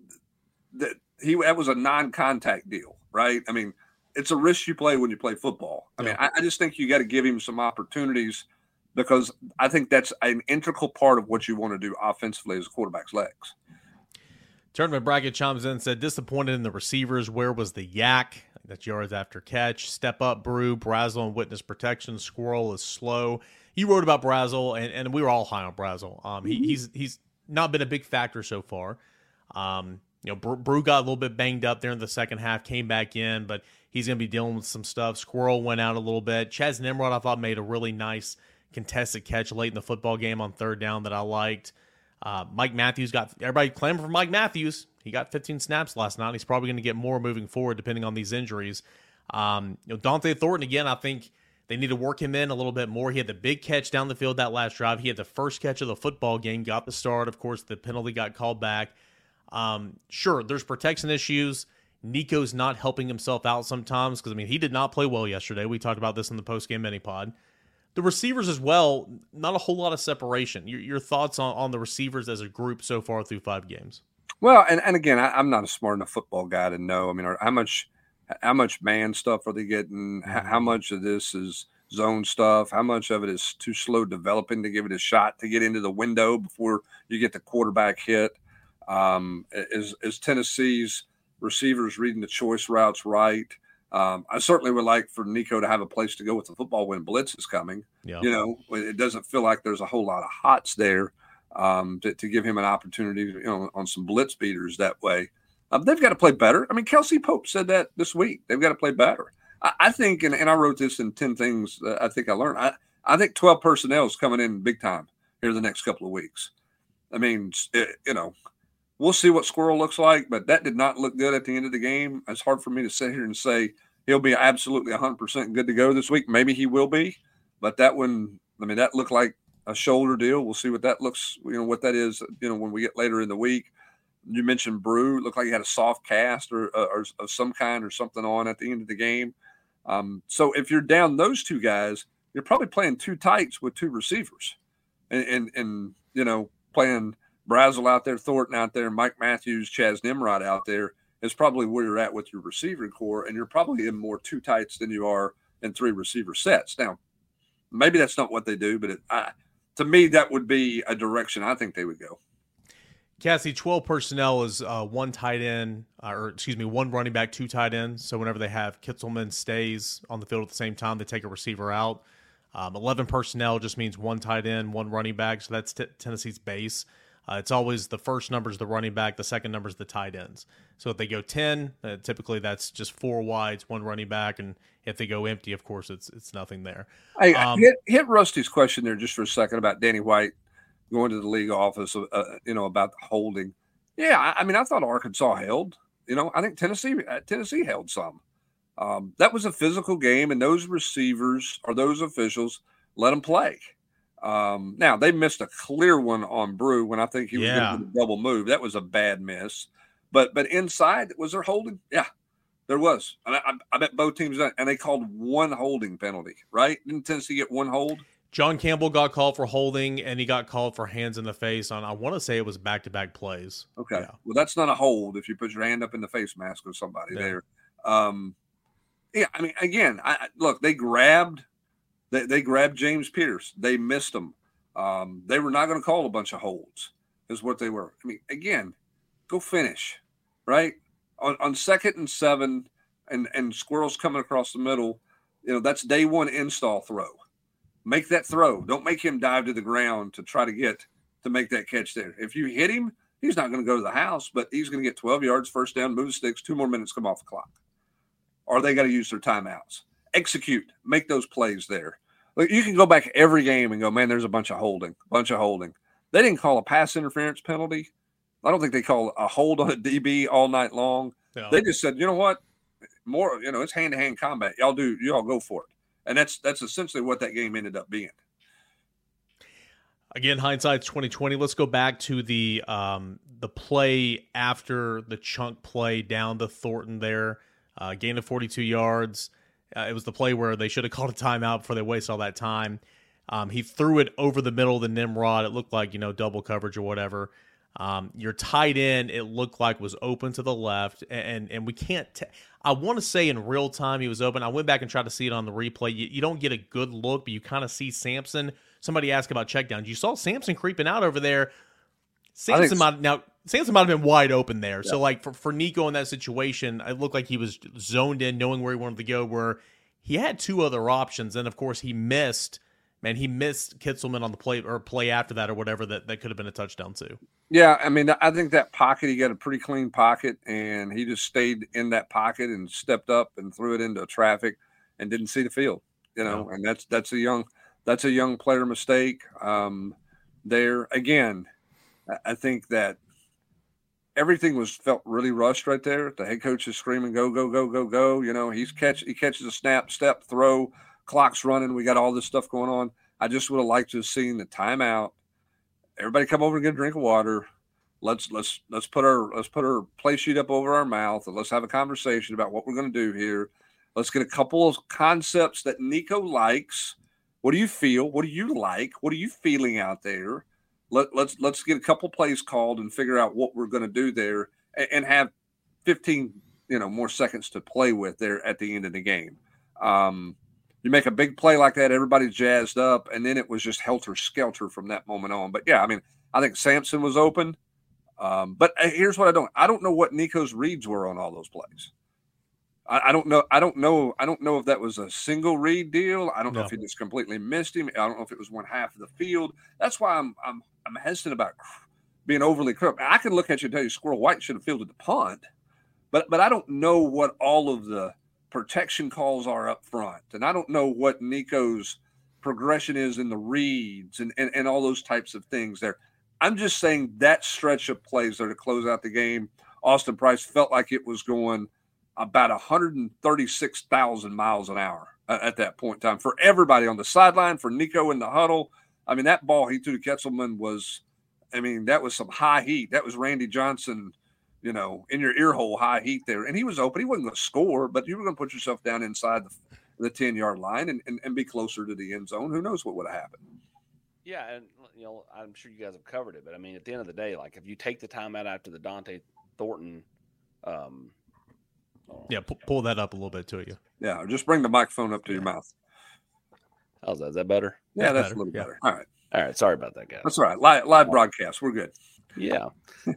that he that was a non-contact deal, right? I mean, it's a risk you play when you play football. I yeah. mean, I, I just think you got to give him some opportunities because I think that's an integral part of what you want to do offensively as a quarterback's legs. Tournament Bracket chimes in and said, disappointed in the receivers. Where was the yak? That's yards after catch. Step up, Brew. Brazel and witness protection. Squirrel is slow. You wrote about Brazel, and, and we were all high on Brazel. Um, he, he's he's not been a big factor so far. Um, you know, Brew got a little bit banged up there in the second half, came back in, but he's going to be dealing with some stuff. Squirrel went out a little bit. Chaz Nimrod, I thought, made a really nice contested catch late in the football game on third down that I liked. Uh, Mike Matthews got everybody clamoring for Mike Matthews. He got fifteen snaps last night. He's probably going to get more moving forward depending on these injuries. Um, you know, Dante Thornton, again, I think they need to work him in a little bit more. He had the big catch down the field that last drive. He had the first catch of the football game, got the start. Of course, the penalty got called back. Um, sure, there's protection issues. Nico's not helping himself out sometimes because, I mean, he did not play well yesterday. We talked about this in the post-game mini-pod. The receivers as well, not a whole lot of separation. Your, your thoughts on, on the receivers as a group so far through five games? Well, and, and again, I, I'm not a smart enough football guy to know. I mean, how much how much man stuff are they getting? How, how much of this is zone stuff? How much of it is too slow developing to give it a shot to get into the window before you get the quarterback hit? Um, is, is Tennessee's receivers reading the choice routes right? Um, I certainly would like for Nico to have a place to go with the football when blitz is coming. Yeah. You know, it doesn't feel like there's a whole lot of hots there um, to, to give him an opportunity, you know, on some blitz beaters that way. Um, they've got to play better. I mean, Kelsey Pope said that this week. They've got to play better. I, I think, and, and I wrote this in ten things uh, I think I learned. I, I think twelve personnel is coming in big time here the next couple of weeks. I mean, it, you know, we'll see what Squirrel looks like, but that did not look good at the end of the game. It's hard for me to sit here and say he'll be absolutely one hundred percent good to go this week. Maybe he will be, but that one, I mean, that looked like a shoulder deal. We'll see what that looks, you know, what that is, you know, when we get later in the week. You mentioned Brew. It looked like he had a soft cast or, or of some kind or something on at the end of the game. Um, so if you're down those two guys, you're probably playing two tights with two receivers and, and, and you know, playing Brazel out there, Thornton out there, Mike Matthews, Chaz Nimrod out there is probably where you're at with your receiver core, and you're probably in more two tights than you are in three receiver sets. Now, maybe that's not what they do, but it, I, to me, that would be a direction I think they would go. Cassie, twelve personnel is uh, one tight end, uh, or excuse me, one running back, two tight ends. So whenever they have Kitzelman stays on the field at the same time, they take a receiver out. Um, eleven personnel just means one tight end, one running back. So that's t- Tennessee's base. Uh, it's always the first number is the running back, the second number is the tight ends. So if they go ten, uh, typically that's just four wides, one running back, and if they go empty, of course, it's it's nothing there. Hey, Um, hit, hit Rusty's question there just for a second about Danny White going to the league office, uh, you know, about holding. Yeah, I, I mean, I thought Arkansas held. You know, I think Tennessee uh, Tennessee held some. Um, that was a physical game, and those receivers or those officials let them play. Um, now, they missed a clear one on Brew when I think he was Yeah. going to double move. That was a bad miss. But but inside, was there holding? Yeah, there was. I, I, I bet both teams done, and they called one holding penalty, right? Didn't Tennessee get one hold? John Campbell got called for holding, and he got called for hands in the face on, I want to say it was back-to-back plays. Okay. Yeah. Well, that's not a hold if you put your hand up in the face mask of somebody Yeah. there. Um, yeah, I mean, again, I, look, they grabbed they, they grabbed James Pierce. They missed him. Um, they were not going to call a bunch of holds is what they were. I mean, again, go finish, right? On, on second and seven and, and squirrels coming across the middle, you know, that's day one install throw. Make that throw. Don't make him dive to the ground to try to get to make that catch there. If you hit him, he's not going to go to the house, but he's going to get twelve yards, first down, move the sticks, two more minutes come off the clock. Or they got to use their timeouts. Execute. Make those plays there. Look, you can go back every game and go, man, there's a bunch of holding, bunch of holding. They didn't call a pass interference penalty. I don't think they called a hold on a D B all night long. Yeah. They just said, you know what? More, you know, it's hand-to-hand combat. Y'all do, y'all go for it. And that's that's essentially what that game ended up being. Again, hindsight's twenty twenty. Let's go back to the um, the play after the chunk play down to Thornton there. Uh, gain of forty-two yards. Uh, it was the play where they should have called a timeout before they wasted all that time. Um, he threw it over the middle of the Nimrod. It looked like, you know, double coverage or whatever. Um, your tight end, it looked like was open to the left, and and we can't. T- I want to say in real time he was open. I went back and tried to see it on the replay. You, you don't get a good look, but you kind of see Sampson. Somebody asked about checkdowns. You saw Sampson creeping out over there. Sampson might now. Sampson might have been wide open there. Yeah. So like for for Nico in that situation, it looked like he was zoned in, knowing where he wanted to go. Where he had two other options, and of course he missed. Man, he missed Kitzelman on the play or play after that or whatever that, that could have been a touchdown too. Yeah, I mean, I think that pocket, he got a pretty clean pocket, and he just stayed in that pocket and stepped up and threw it into traffic and didn't see the field, you know, yeah. and that's that's a young that's a young player mistake. Um, there again, I think that everything was felt really rushed right there. The head coach is screaming, "Go, go, go, go, go!" You know, he's catch he catches a snap, step, throw. Clock's running. We got all this stuff going on. I just would have liked to have seen the timeout. Everybody come over and get a drink of water. Let's let's let's put our let's put our play sheet up over our mouth and let's have a conversation about what we're going to do here. Let's get a couple of concepts that Nico likes. What do you feel? What do you like? What are you feeling out there? Let let's let's get a couple plays called and figure out what we're going to do there, and, and have fifteen you know more seconds to play with there at the end of the game. Um, You make a big play like that, everybody's jazzed up, and then it was just helter-skelter from that moment on. But, yeah, I mean, I think Sampson was open. Um, but here's what I don't – I don't know what Nico's reads were on all those plays. I, I don't know – I don't know I don't know if that was a single read deal. I don't no. know if he just completely missed him. I don't know if it was one half of the field. That's why I'm I'm, I'm hesitant about being overly critical. I can look at you and tell you Squirrel White should have fielded the punt, but but I don't know what all of the – protection calls are up front. And I don't know what Nico's progression is in the reads and, and, and all those types of things there. I'm just saying that stretch of plays there to close out the game, Austin Price felt like it was going about one hundred thirty-six thousand miles an hour at that point in time for everybody on the sideline, for Nico in the huddle. I mean, that ball he threw to Kitzelman was, I mean, that was some high heat. That was Randy Johnson, you know, in your ear hole, high heat there. And he was open. He wasn't going to score, but you were going to put yourself down inside the, the ten-yard line and, and, and be closer to the end zone. Who knows what would have happened? Yeah, and, you know, I'm sure you guys have covered it. But, I mean, at the end of the day, like, if you take the time out after the Dante Thornton um, – Yeah, p- pull that up a little bit to you. Yeah, or just bring the microphone up to your mouth. How's that? Is that better? Yeah, that's, that's better. a little yeah. better. All right. All right. Sorry about that, guys. That's all right. Live, live broadcast. We're good. Yeah.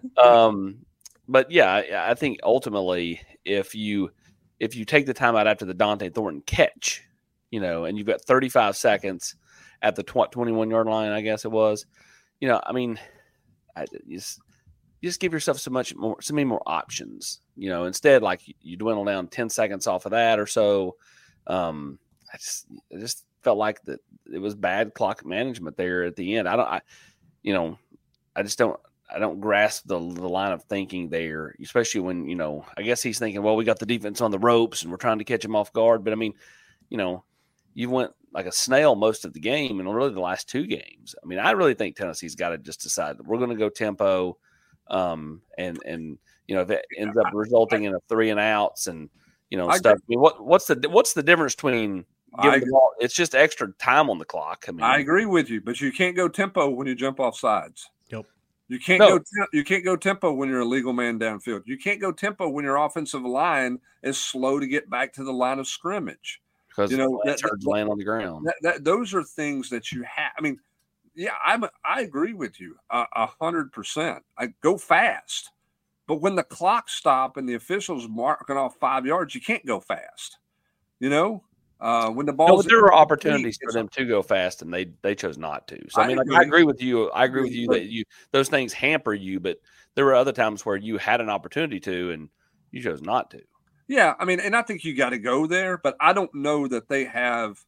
um. But yeah, I, I think ultimately, if you if you take the time out after the Dante Thornton catch, you know, and you've got thirty-five seconds at the twenty-one yard line, I guess it was, you know, I mean, I, you just, you just give yourself so much more, so many more options. You know, instead, like you dwindle down ten seconds off of that or so. Um, I just, I just felt like that it was bad clock management there at the end. I don't, I, you know, I just don't, I don't grasp the the line of thinking there, especially when, you know, I guess he's thinking, well, we got the defense on the ropes and we're trying to catch him off guard. But I mean, you know, you went like a snail most of the game and really the last two games. I mean, I really think Tennessee's got to just decide that we're going to go tempo, um, and and you know, if it ends up resulting in a three and outs and you know I stuff. agree. I mean, what what's the what's the difference between giving the ball? It's just extra time on the clock. I mean, I agree with you, but you can't go tempo when you jump off sides. Yep. You can't No. go. You can't go tempo when you're a legal man downfield. You can't go tempo when your offensive line is slow to get back to the line of scrimmage. because You know, Lance that- Hurts land on the ground. That, that those are things that you have. I mean, yeah, I'm. I agree with you a a hundred percent. I go fast, but when the clock stop and the officials marking off five yards, you can't go fast. You know, uh, when the No, ball. but there were opportunities for them to go fast, and they they chose not to. So I, I mean, like, agree. I agree with you. I agree with you But- that you those things hamper you, but there were other times where you had an opportunity to, and you chose not to. Yeah, I mean, and I think you got to go there, but I don't know that they have.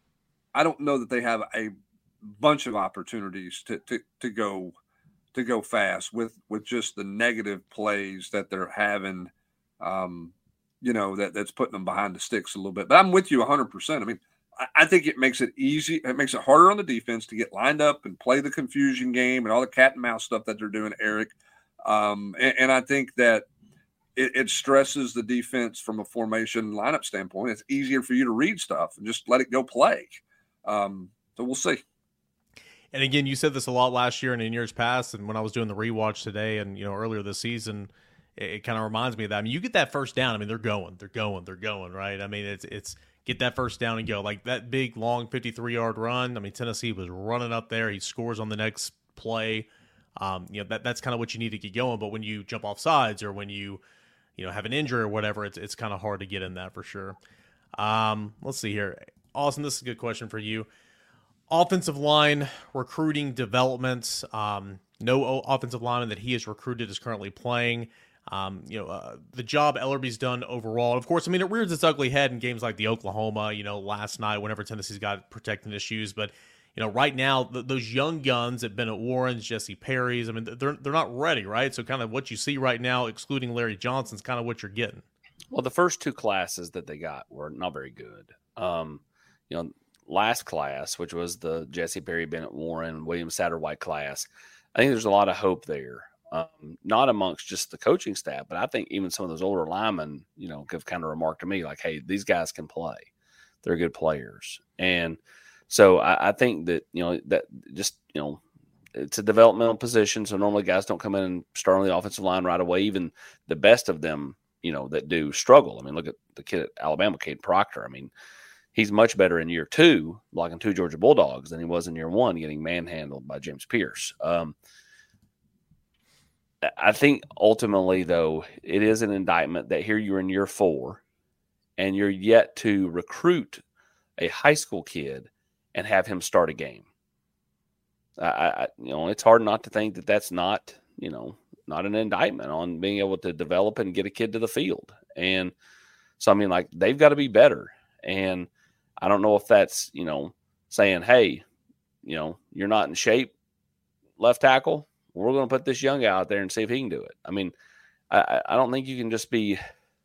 I don't know that they have a bunch of opportunities to to to go to go fast with with just the negative plays that they're having. Um, you know that that's putting them behind the sticks a little bit. But I'm with you one hundred percent. I mean, I, I think it makes it easy. It makes it harder on the defense to get lined up and play the confusion game and all the cat and mouse stuff that they're doing, Eric. Um, and, and I think that. It, it stresses the defense from a formation lineup standpoint. It's easier for you to read stuff and just let it go play. Um, so we'll see. And again, you said this a lot last year and in years past, and when I was doing the rewatch today and, you know, earlier this season, it, it kind of reminds me of that. I mean, you get that first down, I mean, they're going, they're going, they're going, right? I mean, it's it's get that first down and go. Like that big, long fifty-three-yard run, I mean, Tennessee was running up there. He scores on the next play. Um, you know, that that's kind of what you need to get going. But when you jump off sides or when you, you know, have an injury or whatever, it's it's kind of hard to get in that for sure. Um, let's see here. Austin, this is a good question for you. Offensive line recruiting developments. Um, no o- offensive lineman that he has recruited is currently playing. Um, you know, uh, the job Ellerby's done overall. Of course, I mean, it rears its ugly head in games like the Oklahoma, you know, last night whenever Tennessee's got protecting issues. But, you know, right now, th- those young guns at Bennett Warren's, Jesse Perry's, I mean, they're they're not ready, right? So kind of what you see right now, excluding Larry Johnson's kind of what you're getting. Well, the first two classes that they got were not very good. Um, you know, last class, which was the Jesse Perry, Bennett Warren, William Satterwhite class, I think there's a lot of hope there. Um, not amongst just the coaching staff, but I think even some of those older linemen, you know, have kind of remarked to me like, hey, these guys can play. They're good players. And so I, I think that, you know, that just, you know, it's a developmental position. So normally guys don't come in and start on the offensive line right away. Even the best of them, you know, that do struggle. I mean, look at the kid at Alabama, Cade Proctor. I mean, he's much better in year two, blocking two Georgia Bulldogs, than he was in year one, getting manhandled by James Pierce. Um, I think ultimately, though, it is an indictment that here you're in year four and you're yet to recruit a high school kid and have him start a game. I, I, you know, it's hard not to think that that's not, you know, not an indictment on being able to develop and get a kid to the field. And so, I mean, like, they've got to be better. And I don't know if that's, you know, saying, hey, you know, you're not in shape, left tackle. We're going to put this young guy out there and see if he can do it. I mean, I, I don't think you can just be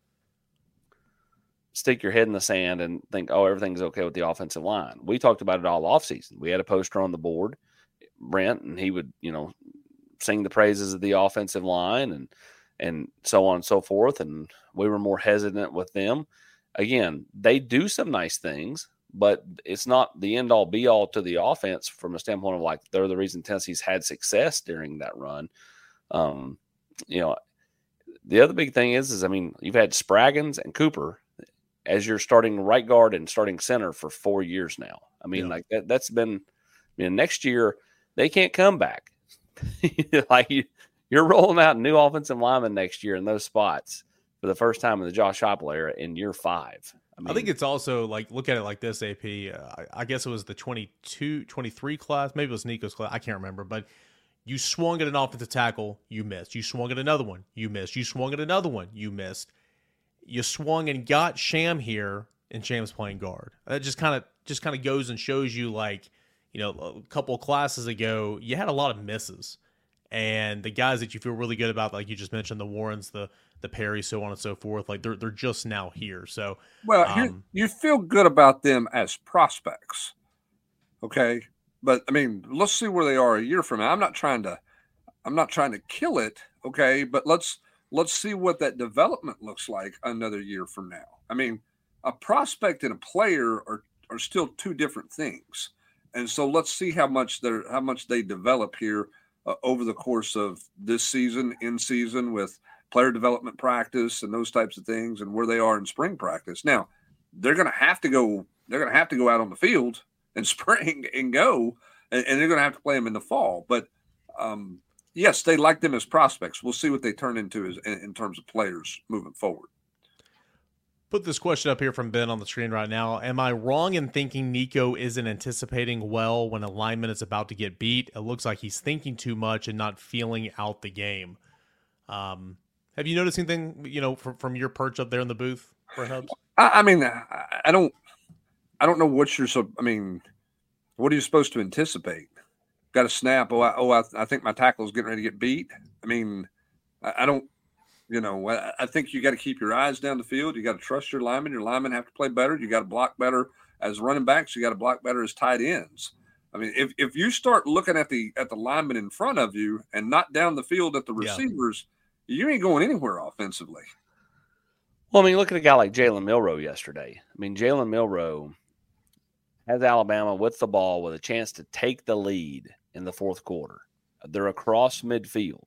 stick your head in the sand and think, oh, everything's okay with the offensive line. We talked about it all offseason. We had a poster on the board, Brent, and he would, you know, sing the praises of the offensive line and and so on and so forth. And we were more hesitant with them. Again, they do some nice things, but it's not the end all be all to the offense from a standpoint of like they're the reason Tennessee's had success during that run. Um, you know, the other big thing is, is I mean, you've had Spraggins and Cooper as your starting right guard and starting center for four years now. I mean, yeah. like that, that's been, I mean, next year they can't come back. Like you, you're rolling out new offensive linemen next year in those spots for the first time in the Josh Heupel era in year five. I, mean, I think it's also like, look at it like this, A P. Uh, I, I guess it was the twenty-two, twenty-three class. Maybe it was Nico's class. I can't remember. But You swung at an offensive tackle, you missed. You swung at another one, you missed. You swung at another one, you missed. You swung and got Sham here, and Sham's playing guard. That just kind of just kind of goes and shows you, like, you know, a couple of classes ago, you had a lot of misses. And the guys that you feel really good about, like you just mentioned, the Warrens, the the Perry, so on and so forth, like they're they're just now here. So, well, um, here, you feel good about them as prospects, okay? But I mean, let's see where they are a year from now. I'm not trying to, I'm not trying to kill it, okay? But let's let's see what that development looks like another year from now. I mean, a prospect and a player are are still two different things, and so let's see how much they're how much they develop here uh, over the course of this season, in season, with player development practice and those types of things, and where they are in spring practice. Now, they're going to have to go. They're going to have to go out on the field in spring and go, and, and they're going to have to play them in the fall. But um, yes, they like them as prospects. We'll see what they turn into as, in, in terms of players moving forward. Put this question up here from Ben on the screen right now. Am I wrong in thinking Nico isn't anticipating well when a lineman is about to get beat? It looks like he's thinking too much and not feeling out the game. Um, have you noticed anything, you know, from, from your perch up there in the booth, Brent Hubbs? I, I mean, I, I don't, I don't know what you're so. I mean, what are you supposed to anticipate? Got a snap? Oh, I, oh, I, I think my tackle is getting ready to get beat. I mean, I, I don't. You know, I, I think you got to keep your eyes down the field. You got to trust your linemen. Your linemen have to play better. You got to block better as running backs. You got to block better as tight ends. I mean, if, if you start looking at the at the linemen in front of you and not down the field at the receivers, yeah. you ain't going anywhere offensively. Well, I mean, look at a guy like Jalen Milroe yesterday. I mean, Jalen Milroe has Alabama with the ball with a chance to take the lead in the fourth quarter. They're across midfield.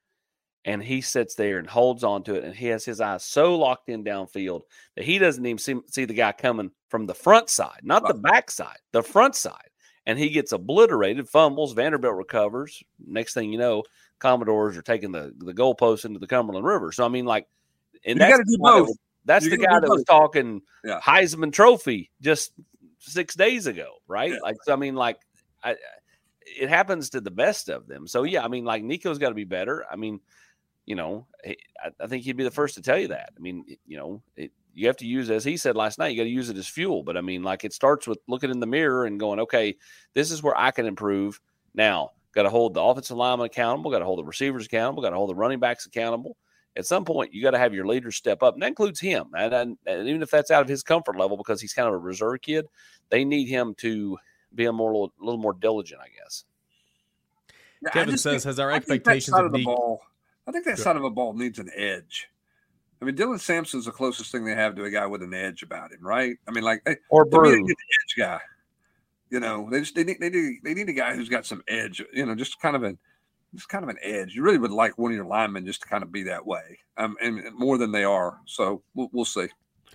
And he sits there and holds on to it, and he has his eyes so locked in downfield that he doesn't even see, see the guy coming from the front side, not the back side, the front side. And he gets obliterated, fumbles, Vanderbilt recovers. Next thing you know, Commodores are taking the, the goalpost into the Cumberland River. So, I mean, like, and you that's, do the both. That, that's you the guy that both. was talking yeah. Heisman Trophy just six days ago, right? Yeah. Like, so, I mean, like, I, it happens to the best of them. So, yeah, I mean, like, Nico's got to be better. I mean, you know, I think he'd be the first to tell you that. I mean, you know, it, you have to use, as he said last night, you got to use it as fuel. But I mean, like, it starts with looking in the mirror and going, okay, this is where I can improve. Now, got to hold the offensive lineman accountable, got to hold the receivers accountable, got to hold the running backs accountable. At some point, you got to have your leaders step up, and that includes him. And, and, and even if that's out of his comfort level because he's kind of a reserve kid, they need him to be a more, a little more diligent, I guess. Yeah, Kevin I says, think, has our I expectations of, of the Nico? ball I think that Good. side of a ball needs an edge. I mean, Dylan Sampson's the closest thing they have to a guy with an edge about him, right? I mean, like, hey, or Brew, an edge guy. You know, they just they need they need they need a guy who's got some edge. You know, just kind of an just kind of an edge. You really would like one of your linemen just to kind of be that way, um, and, and more than they are. So we'll, we'll see.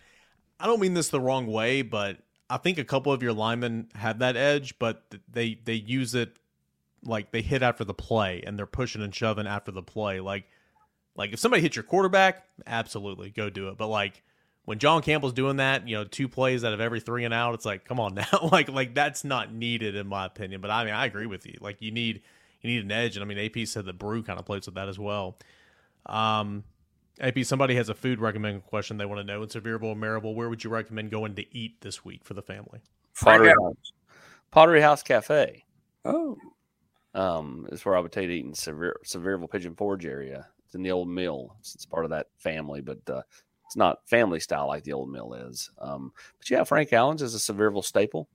I don't mean this the wrong way, but I think a couple of your linemen have that edge, but they they use it. Like they hit after the play and they're pushing and shoving after the play. Like, like if somebody hits your quarterback, absolutely go do it. But like when John Campbell's doing that, you know, two plays out of every three and out, it's like, come on now. like, like that's not needed in my opinion. But I mean, I agree with you. Like you need, you need an edge. And I mean, A P said that Brew kind of plays with that as well. Um, A P, somebody has a food recommendation question they want to know. In Sevierville or Maryville, where would you recommend going to eat this week for the family? Pottery House. Pottery House Cafe. Oh. Um, is where I would take it in Sevier, Sevierville Pigeon Forge area. It's in the old mill. It's, it's part of that family, but uh, it's not family style like the old mill is. Um, but yeah, Frank Allen's is a Sevierville staple.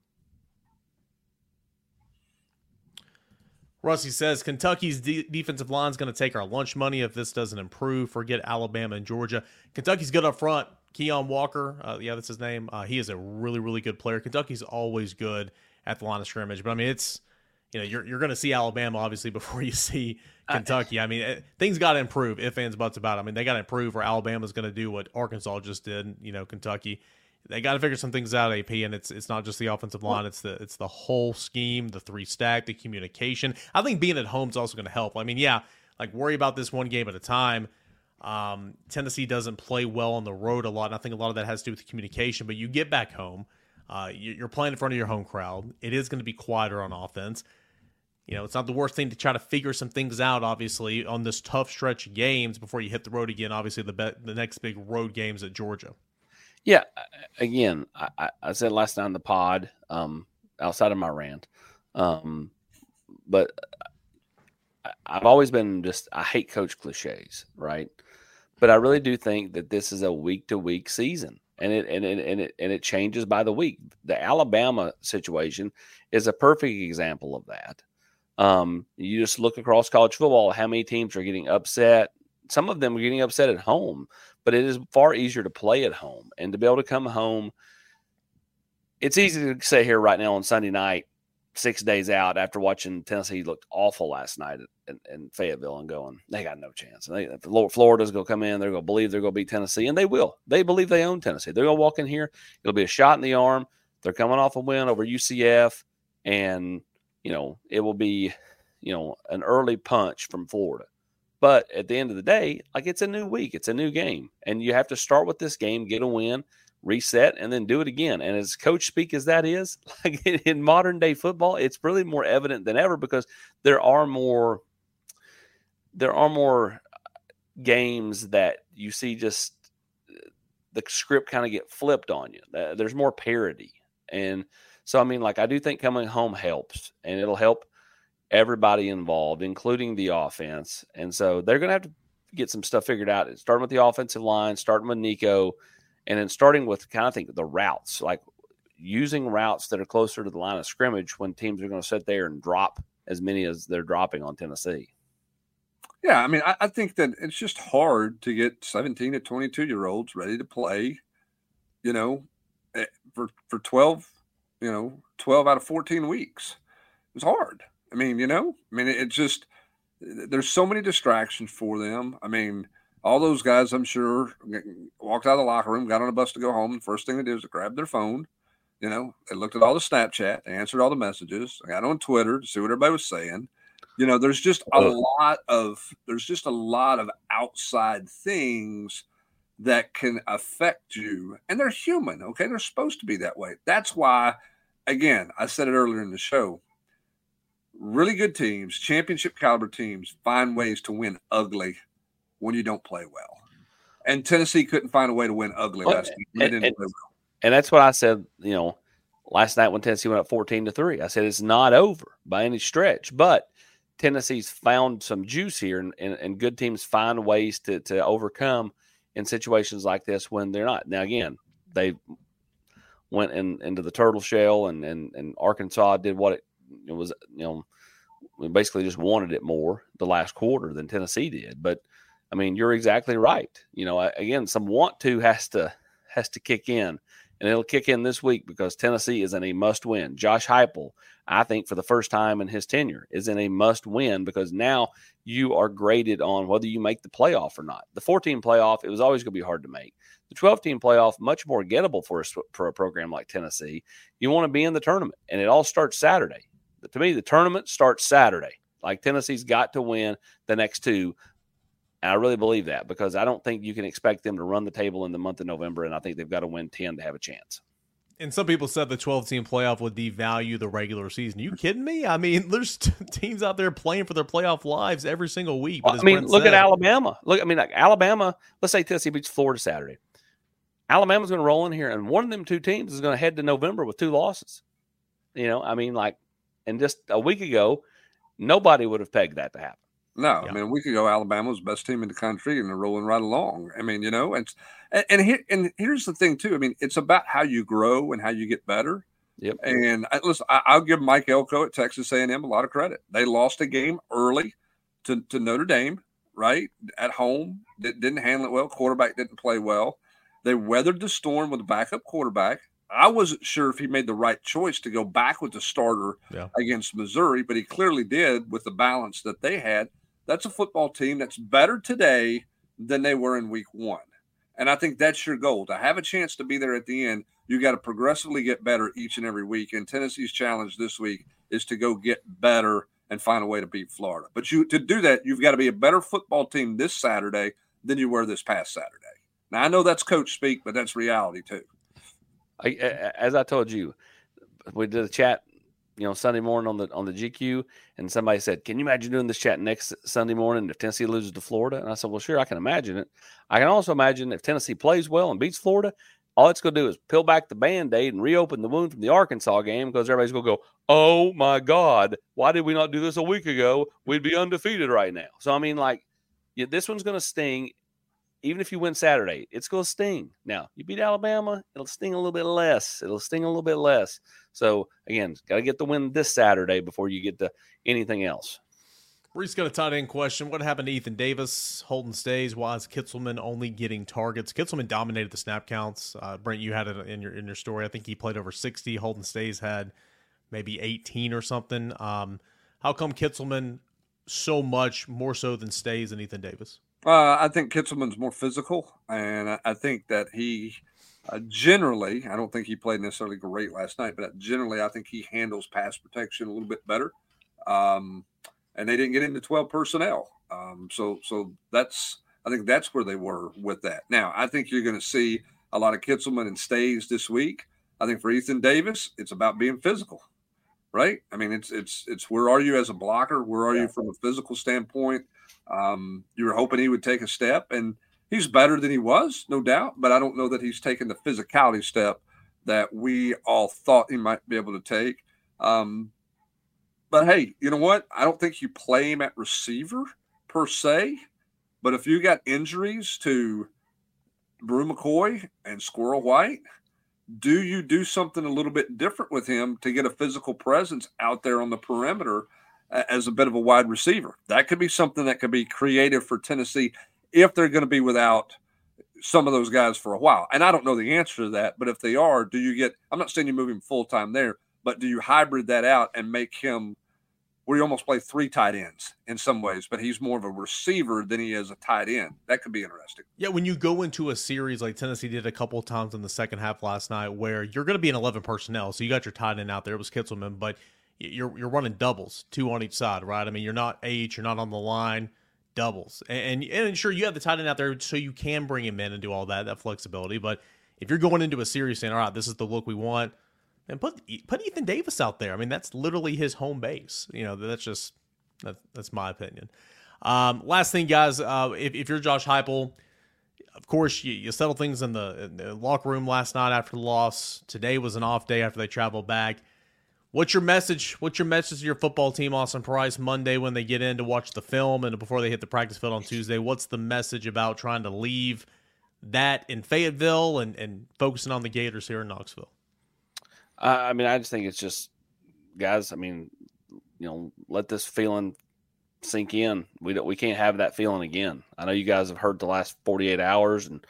Rusty says Kentucky's de- defensive line is going to take our lunch money if this doesn't improve. Forget Alabama and Georgia. Kentucky's good up front. Keon Walker, uh, yeah, that's his name. Uh, he is a really, really good player. Kentucky's always good at the line of scrimmage, but I mean, it's. You know, you're you're going to see Alabama obviously before you see Kentucky. I mean, it, things got to improve. If ands, buts about it. I mean, they got to improve, or Alabama's going to do what Arkansas just did. You know, Kentucky, they got to figure some things out. A P, and it's it's not just the offensive line; it's the it's the whole scheme, the three stack, the communication. I think being at home is also going to help. I mean, yeah, like worry about this one game at a time. Um, Tennessee doesn't play well on the road a lot, and I think a lot of that has to do with the communication. But you get back home, uh, you're playing in front of your home crowd. It is going to be quieter on offense. you know, it's not the worst thing to try to figure some things out, obviously, on this tough stretch of games before you hit the road again. Obviously, the be- the next big road games at Georgia. Yeah, again, I, I said last night on the pod, um, outside of my rant, um, but I've always been just, I hate coach cliches, right? But I really do think that this is a week to week season, and it and it and it and it changes by the week. The Alabama situation is a perfect example of that. Um, you just look across college football, how many teams are getting upset. Some of them are getting upset at home, but it is far easier to play at home and to be able to come home. It's easy to say here right now on Sunday night, six days out after watching Tennessee looked awful last night in, in Fayetteville and going, they got no chance. They, if Florida's going to come in, they're going to believe they're going to beat Tennessee, and they will. They believe they own Tennessee. They're going to walk in here. It'll be a shot in the arm. They're coming off a win over U C F, and, you know, it will be, you know, an early punch from Florida. But at the end of the day, like, it's a new week. It's a new game. And you have to start with this game, get a win, reset, and then do it again. And as coach speak as that is, like in modern day football, it's really more evident than ever because there are more there are more games that you see just the script kind of get flipped on you. There's more parity. And so, I mean, like, I do think coming home helps, and it'll help everybody involved, including the offense. And so they're going to have to get some stuff figured out, starting with the offensive line, starting with Nico, and then starting with kind of think the routes, like using routes that are closer to the line of scrimmage when teams are going to sit there and drop as many as they're dropping on Tennessee. Yeah, I mean, I, I think that it's just hard to get seventeen to twenty-two year olds ready to play, you know, for for twelve, you know, twelve out of fourteen weeks. It's hard. I mean, you know, I mean, it's just, there's so many distractions for them. I mean, all those guys, I'm sure, walked out of the locker room, got on a bus to go home. The first thing they did was to grab their phone. You know, they looked at all the Snapchat, they answered all the messages. They got on Twitter to see what everybody was saying. You know, there's just a lot of, there's just a lot of outside things that can affect you. And they're human, okay? They're supposed to be that way. That's why, again, I said it earlier in the show, really good teams, championship caliber teams, find ways to win ugly when you don't play well. And Tennessee couldn't find a way to win ugly well, last week. They and, didn't and, play well. And that's what I said, you know, last night when Tennessee went up fourteen to three. I said it's not over by any stretch, but Tennessee's found some juice here, and, and, and good teams find ways to to overcome in situations like this when they're not. Now, again, they went in, into the turtle shell, and, and, and Arkansas did what it, it was, you know, we basically just wanted it more the last quarter than Tennessee did. But I mean, you're exactly right. You know, again, some want to has to has to kick in, and it'll kick in this week because Tennessee is in a must win. Josh Heupel, I think, for the first time in his tenure, is in a must win because now you are graded on whether you make the playoff or not. The four-team playoff, it was always going to be hard to make. The twelve-team playoff, much more gettable for a, for a program like Tennessee. You want to be in the tournament, and it all starts Saturday. But to me, the tournament starts Saturday. Like, Tennessee's got to win the next two. And I really believe that because I don't think you can expect them to run the table in the month of November, and I think they've got to win ten to have a chance. And some people said the twelve-team playoff would devalue the regular season. You kidding me? I mean, there's t- teams out there playing for their playoff lives every single week. But well, I mean, Brent look said, at Alabama. Look, I mean, like Alabama, let's say Tennessee beats Florida Saturday. Alabama's going to roll in here, and one of them two teams is going to head to November with two losses. You know, I mean, like, and just a week ago, nobody would have pegged that to happen. No, yeah. I mean, a week ago, Alabama was the best team in the country, and they're rolling right along. I mean, you know, and and, and, here, and here's the thing, too. I mean, it's about how you grow and how you get better. Yep. And I, listen, I, I'll give Mike Elko at Texas A and M a lot of credit. They lost a game early to, to Notre Dame, right, at home. They didn't handle it well. Quarterback didn't play well. They weathered the storm with a backup quarterback. I wasn't sure if he made the right choice to go back with the starter yeah. against Missouri, but he clearly did with the balance that they had. That's a football team that's better today than they were in week one. And I think that's your goal. To have a chance to be there at the end, you got to progressively get better each and every week. And Tennessee's challenge this week is to go get better and find a way to beat Florida. But you to do that, you've got to be a better football team this Saturday than you were this past Saturday. Now, I know that's coach speak, but that's reality too. I, as I told you, we did a chat you know, Sunday morning on the on the G Q, and somebody said, "Can you imagine doing this chat next Sunday morning if Tennessee loses to Florida?" And I said, "Well, sure, I can imagine it. I can also imagine if Tennessee plays well and beats Florida, all it's going to do is peel back the Band-Aid and reopen the wound from the Arkansas game because everybody's going to go, oh, my God, why did we not do this a week ago? We'd be undefeated right now." So, I mean, like, yeah, this one's going to sting. Even if you win Saturday, it's going to sting. Now, you beat Alabama, it'll sting a little bit less. It'll sting a little bit less. So, again, got to get the win this Saturday before you get to anything else. Reese got a tight end question. What happened to Ethan Davis? Holden Stays. Why is Kitzelman only getting targets? Kitzelman dominated the snap counts. Uh, Brent, you had it in your in your story. I think he played over sixty. Holden Stays had maybe eighteen or something. Um, how come Kitzelman so much more so than Stays and Ethan Davis? Uh, I think Kitzelman's more physical, and I, I think that he uh, generally, I don't think he played necessarily great last night, but generally I think he handles pass protection a little bit better. Um, and they didn't get into twelve personnel. Um, so so that's I think that's where they were with that. Now, I think you're going to see a lot of Kitzelman and Stays this week. I think for Ethan Davis, it's about being physical, right? I mean, it's it's it's where are you as a blocker? Where are yeah. you from a physical standpoint? Um, you were hoping he would take a step, and he's better than he was, no doubt, but I don't know that he's taken the physicality step that we all thought he might be able to take. Um, but, hey, you know what? I don't think you play him at receiver per se, but if you got injuries to Brew McCoy and Squirrel White, do you do something a little bit different with him to get a physical presence out there on the perimeter as a bit of a wide receiver? That could be something that could be creative for Tennessee if they're going to be without some of those guys for a while. And I don't know the answer to that, but if they are, do you get – I'm not saying you move him full-time there, but do you hybrid that out and make him where you almost play three tight ends in some ways, but he's more of a receiver than he is a tight end? That could be interesting. Yeah, when you go into a series like Tennessee did a couple of times in the second half last night where you're going to be in eleven personnel, so you got your tight end out there. It was Kitzelman, but – You're you're running doubles, two on each side, right? I mean, you're not H, you're not on the line, doubles. And, and and sure, you have the tight end out there so you can bring him in and do all that, that flexibility. But if you're going into a series saying, all right, this is the look we want, then put put Ethan Davis out there. I mean, that's literally his home base. You know, that's just, that, that's my opinion. Um, last thing, guys, uh, if, if you're Josh Heupel, of course, you, you settle things in the, in the locker room last night after the loss. Today was an off day after they traveled back. What's your message? What's your message to your football team, Austin Price, Monday when they get in to watch the film and before they hit the practice field on Tuesday? What's the message about trying to leave that in Fayetteville and, and focusing on the Gators here in Knoxville? Uh, I mean, I just think it's just, guys, I mean, you know, let this feeling sink in. We don't, we can't have that feeling again. I know you guys have heard the last forty-eight hours and,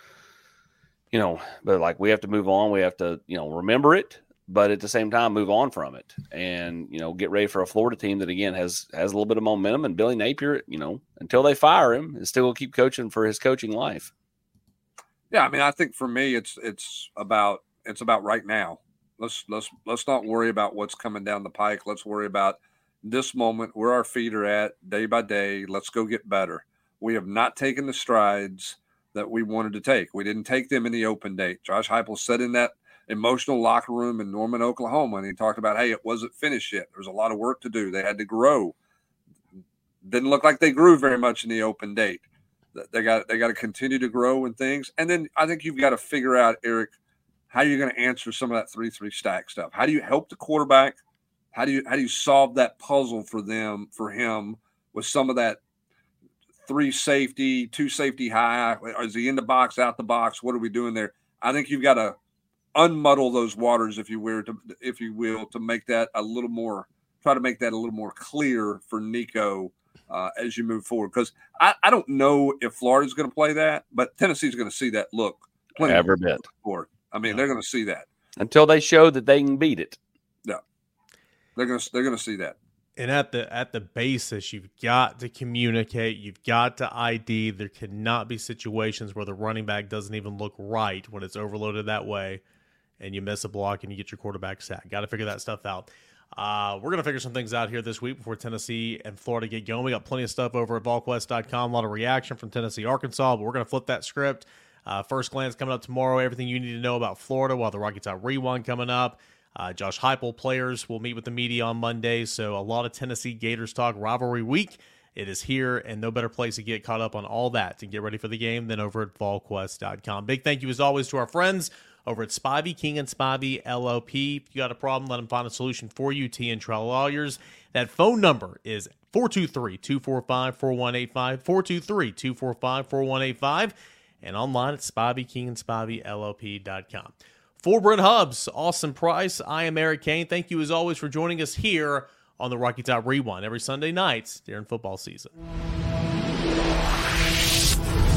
you know, but like we have to move on. We have to, you know, remember it, but at the same time, move on from it and, you know, get ready for a Florida team that, again, has has a little bit of momentum. And Billy Napier, you know, until they fire him, is still going to keep coaching for his coaching life. Yeah, I mean, I think for me, it's it's about it's about right now. Let's let's let's not worry about what's coming down the pike. Let's worry about this moment, where our feet are at day by day. Let's go get better. We have not taken the strides that we wanted to take. We didn't take them in the open date. Josh Heupel said in that emotional locker room in Norman, Oklahoma, and he talked about, hey, it wasn't finished yet. There was a lot of work to do. They had to grow. Didn't look like they grew very much in the open date. They got they got to continue to grow in things. And then I think you've got to figure out, Eric, how you're going to answer some of that three three stack stuff. How do you help the quarterback? How do you how do you solve that puzzle for them, for him, with some of that three safety, two safety high? Is he in the box, out the box? What are we doing there? I think you've got to unmuddle those waters, if you will, to if you will, to make that a little more, try to make that a little more clear for Nico uh, as you move forward. Because I, I don't know if Florida's going to play that, but Tennessee's going to see that look. Every bit. For I mean, yeah. They're going to see that until they show that they can beat it. Yeah, they're going to they're going to see that. And at the at the basis, you've got to communicate. You've got to I D. There cannot be situations where the running back doesn't even look right when it's overloaded that way, and you miss a block and you get your quarterback sacked. Got to figure that stuff out. Uh, we're going to figure some things out here this week before Tennessee and Florida get going. We got plenty of stuff over at vol quest dot com. A lot of reaction from Tennessee, Arkansas, but we're going to flip that script. Uh, first glance coming up tomorrow. Everything you need to know about Florida while the Rocky Top Rewind coming up. Uh, Josh Heupel players will meet with the media on Monday, so a lot of Tennessee Gators talk. Rivalry week, it is here, and no better place to get caught up on all that and get ready for the game than over at vol quest dot com. Big thank you, as always, to our friends over at Spivey, King and Spivey, L L P. If you got a problem, let them find a solution for you. T N Trail Lawyers. That phone number is four two three, two four five, four one eight five, four two three, two four five, four one eight five, and online at Spivey, King and Spivey, L L P dot com. For Brent Hubbs, Austin Price, I am Eric Kane. Thank you, as always, for joining us here on the Rocky Top Rewind every Sunday night during football season.